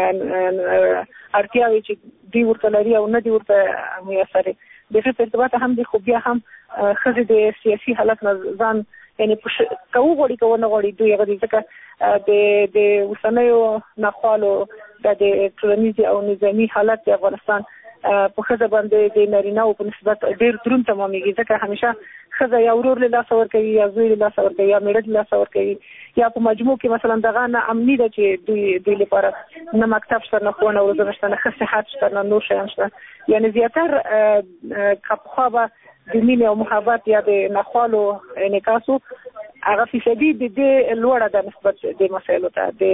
هغه اړتیاوې چې دوی ورته لري او نه دي ورته میسرې د هغې په ارتباط هم دي خو بیا هم ښځې د سیاسي حالت نه ځان یعنې که وغواړي که ونه غواړي دوی هغه دي ځکه د د اوسنیو ناخوالو دا د ټولنیز او نظامي حالت د افغانستان په ښځه باندې د نارینه‌و په نسبت ډېر دروند تمامېږي ځکه همیشه ښځه یا ورور له لاسه ورکوي یا زوی له لاسه ورکوي یا میړه له لاسه ورکوي یا په مجموع کې مثلا دغه نه امني ده چې دوی دوی لپاره نه مکتب شته نه ښوونه او روزنه شته نه ښه صحت شته نه نور شیان شته یعنې زیاتر که پخوا به د مینې او محبت یا د ناخوالو انعکاس و هغه فیصدي د دې لوړه ده نسبت د مسایلو ته د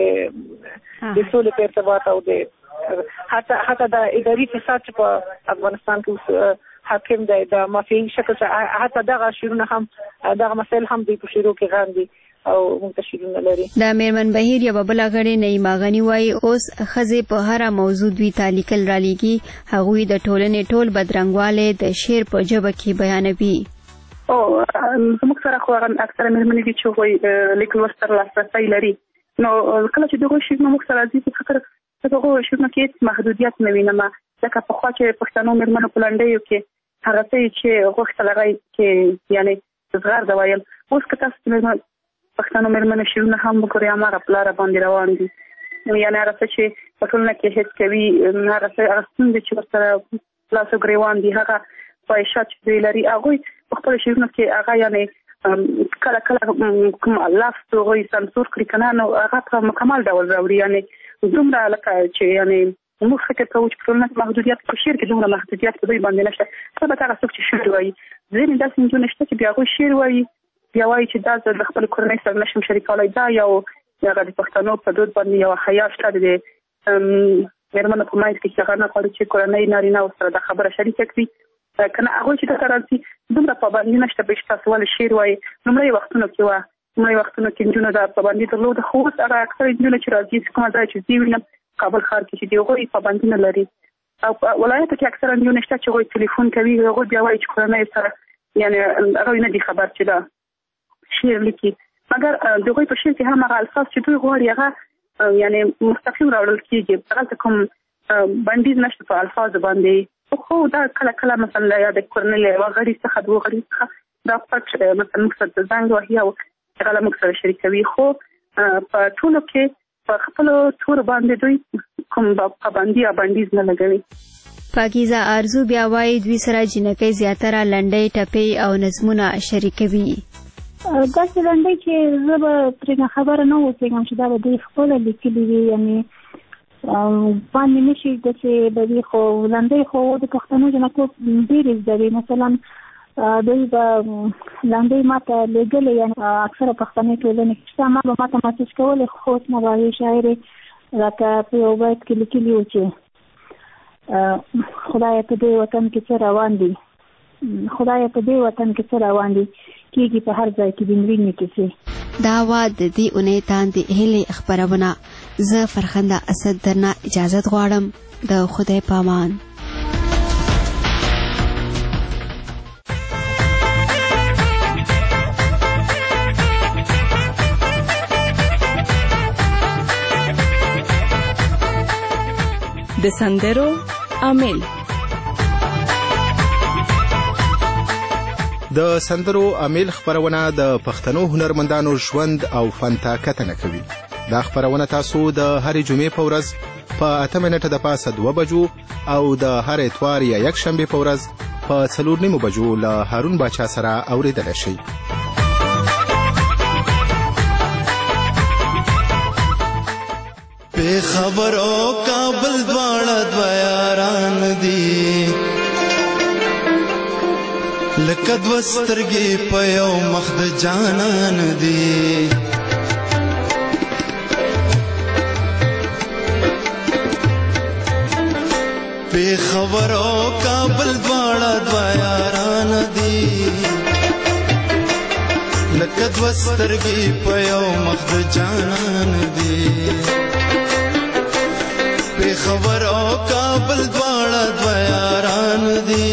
د سولې په ارتباط او د حتی حتی د اداري فساد چې په افغانستان کې حاکم دی د مافیایي شکل چې حتی دغه شعرونه هم دغه مسایل هم دوی په شعرو کې غاندي او موږ ته شعرونه لري. د میرمن بهیر یوه بله غړې نعیمه غني وایي اوس ښځې په هره موضوع دوی ته لیکل رالیږي هغوی د ټولنې ټول بدرنګوالی د شعر په ژبه کې بیانوي. او زموږ سره خو هغه اکثره مېرمنې دي چې هغوی لیک لوست ته لاسرسی لري نو کله چې دغه شعرونه موږ سره راځي په فکر دغه شعرونه کې محدودیت نه وینم ځکه پخوا چې پښتنو مېرمنو په لنډیو کې هغه څه چې غوښتل هغه کې یعنې زغر د ویل اوس که تاسو پښتنو مېرمنو شعرونه هم وګورئ هماغه په لاره باندې روان دي یعنې هغه څه چې په ټولنه کې هېڅ کوي هغه څه هغه ستونزې چې ورسره لاس او ګرېوان دي هغه خواهشات چې دوی لري هغوی په خپلو شعرونو کې هغه یعنې کله کله کوم لفظ هغوی سانسور کړي که نه نو هغه په مکمل ډول راوړي یعنې دومره لکه چې یعنې موږ فکر کوو چې په ټولنه کې محدودیت په شعر کې دومره محدودیت په دوی باندې نشته البته هغه څوک چې شعر وایي ځینې داسې نجونې شته چې بیا هغوی شعر وایي بیا وایي چې دا زه د خپلې کورنۍ سره نشم شریکولی دا یو هغه د پښتنو په دود باندې یوه حیا شته د مېرمنو په منځ کې چې هغه نه غواړي چې کورنۍ نارینه ورسره دا خبره شریکه کړي که نه هغوی چې دلته راځي دومره پابندي نشته به چې تاسو ولې شعر وایي لومړی وختونو کې وه لومړی وختونو کې نجونو دا پابندي درلوده خو اوس هغه اکثره نجونې چې راځي کومه ځای چې زه وینم کابل ښار کې چې د هغوی پابندي نه لري او په ولایتو کې اکثره نجونې شته چې هغوی تلیفون کوي هغوی بیا وایي چې کورنۍ سره یعنې هغوی نه دي خبر چې دا شعر لیکي مګر د هغوی په شعر کې هم هغه الفاظ چې دوی غواړي هغه یعنې مستقیم راوړل کېږي هغلته کوم بندیز نشته په الفاظو باندې خو دا کله کله مثلا یا د کورنۍ له یوه غړي څخه دوه غړي څخه دا پټ مثلا موږ سره د زنګ وهي او هغه له موږ سره شریکوي خو په ټولو کې په خپلو تورو باندې دوی کوم پابندي یا بندیز نه لګوي. پاکیزه ارزو بیا وایي دوی سره جنکۍ زیاتره لنډۍ ټپې او نظمونه شریکوي. داسې لنډۍ چې زه به ترې خبره نه اوسېږم چې دا به دوی خپله لیکلي وي یعنې باندې نشي داسې به وي خو لنډۍ خو د پښتنو جنکو ډېرې زده وي مثلا دوی به لاندې ماته لېږلې یعنې اکثره پښتنې ټولنې چې ما به ماته مسیج کولې خو اوس نه به هغې شاعرې راته په یو بیت کې لیکلي وو چې خدایه په دې وطن کې څه روان دي خدایه په دې وطن کې څه روان دي کېږي په هر ځای کې د مړینې کیسې. دا وه د دې اونۍ تاندې هیلې خپرونه. زه فرخنده اسد درنه اجازت غواړم. د خدای پامان. د سندرو عامل. د سندرو عامل خبرونه د پښتنو هنرمندانو ژوند او فن ته کتنه کوي. دا خبرونه تاسو د هرې جمعې په ورځ په اته منټه د پاسه دوه بجو او د هر اتوار یا یک شنبه په ورځ په څلور نیمو بجو له هارون باچا سره اوریدلی شئ. په خبرو کابل دواړه دوه یاران دي لکه دوه سترګې په یو مخ د جانان دي. په خبرو کابل دواړه دوه یاران دي لکه دوه سترګې په یو مخ د جانان دي. په خبرو کابل دواړه دوه یاران دي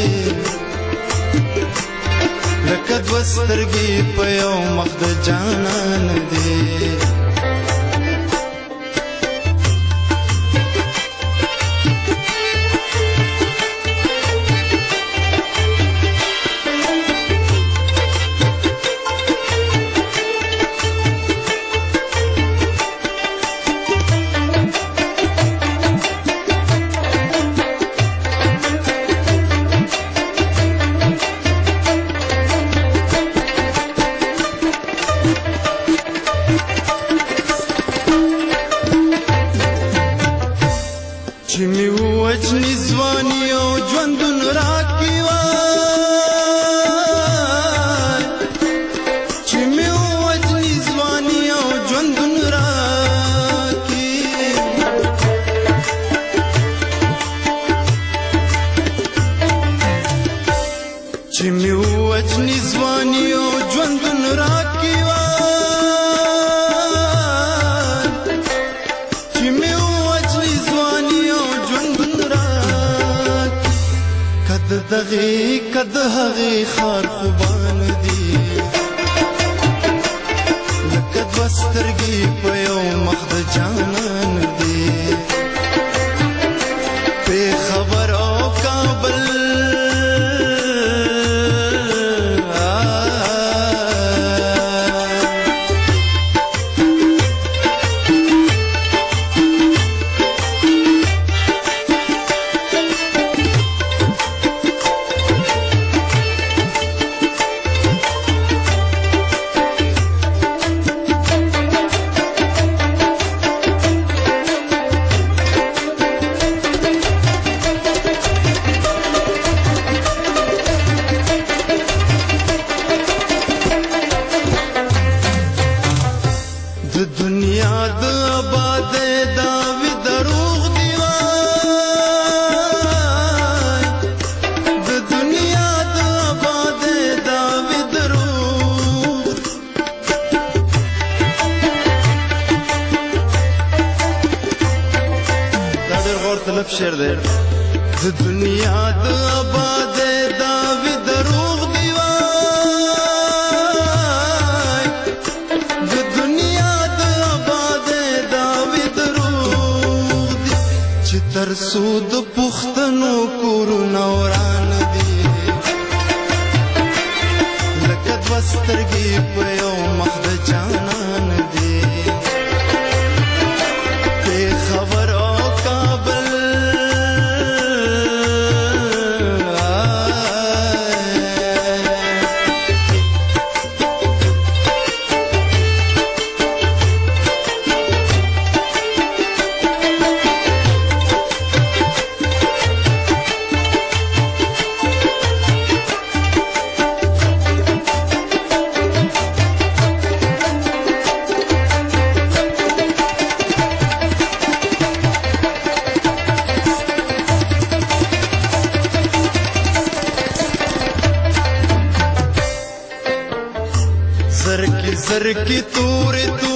لکه دوه سترګې په یو مخ د جانان دي. دغه کد هغه خار خوبان دي لکه دوه سترګې په یو مخ د جانان دي. په خبرو کابل شعر دی د دنیا د آباد دا وی دروغ دی وای د دنیا د آباد دا وی دروغ دی چې تر سود پختنو کورونه وران دي لکه دوه سترګې په یو مخ د جانان دي. په خبرو کابل سر کی تورې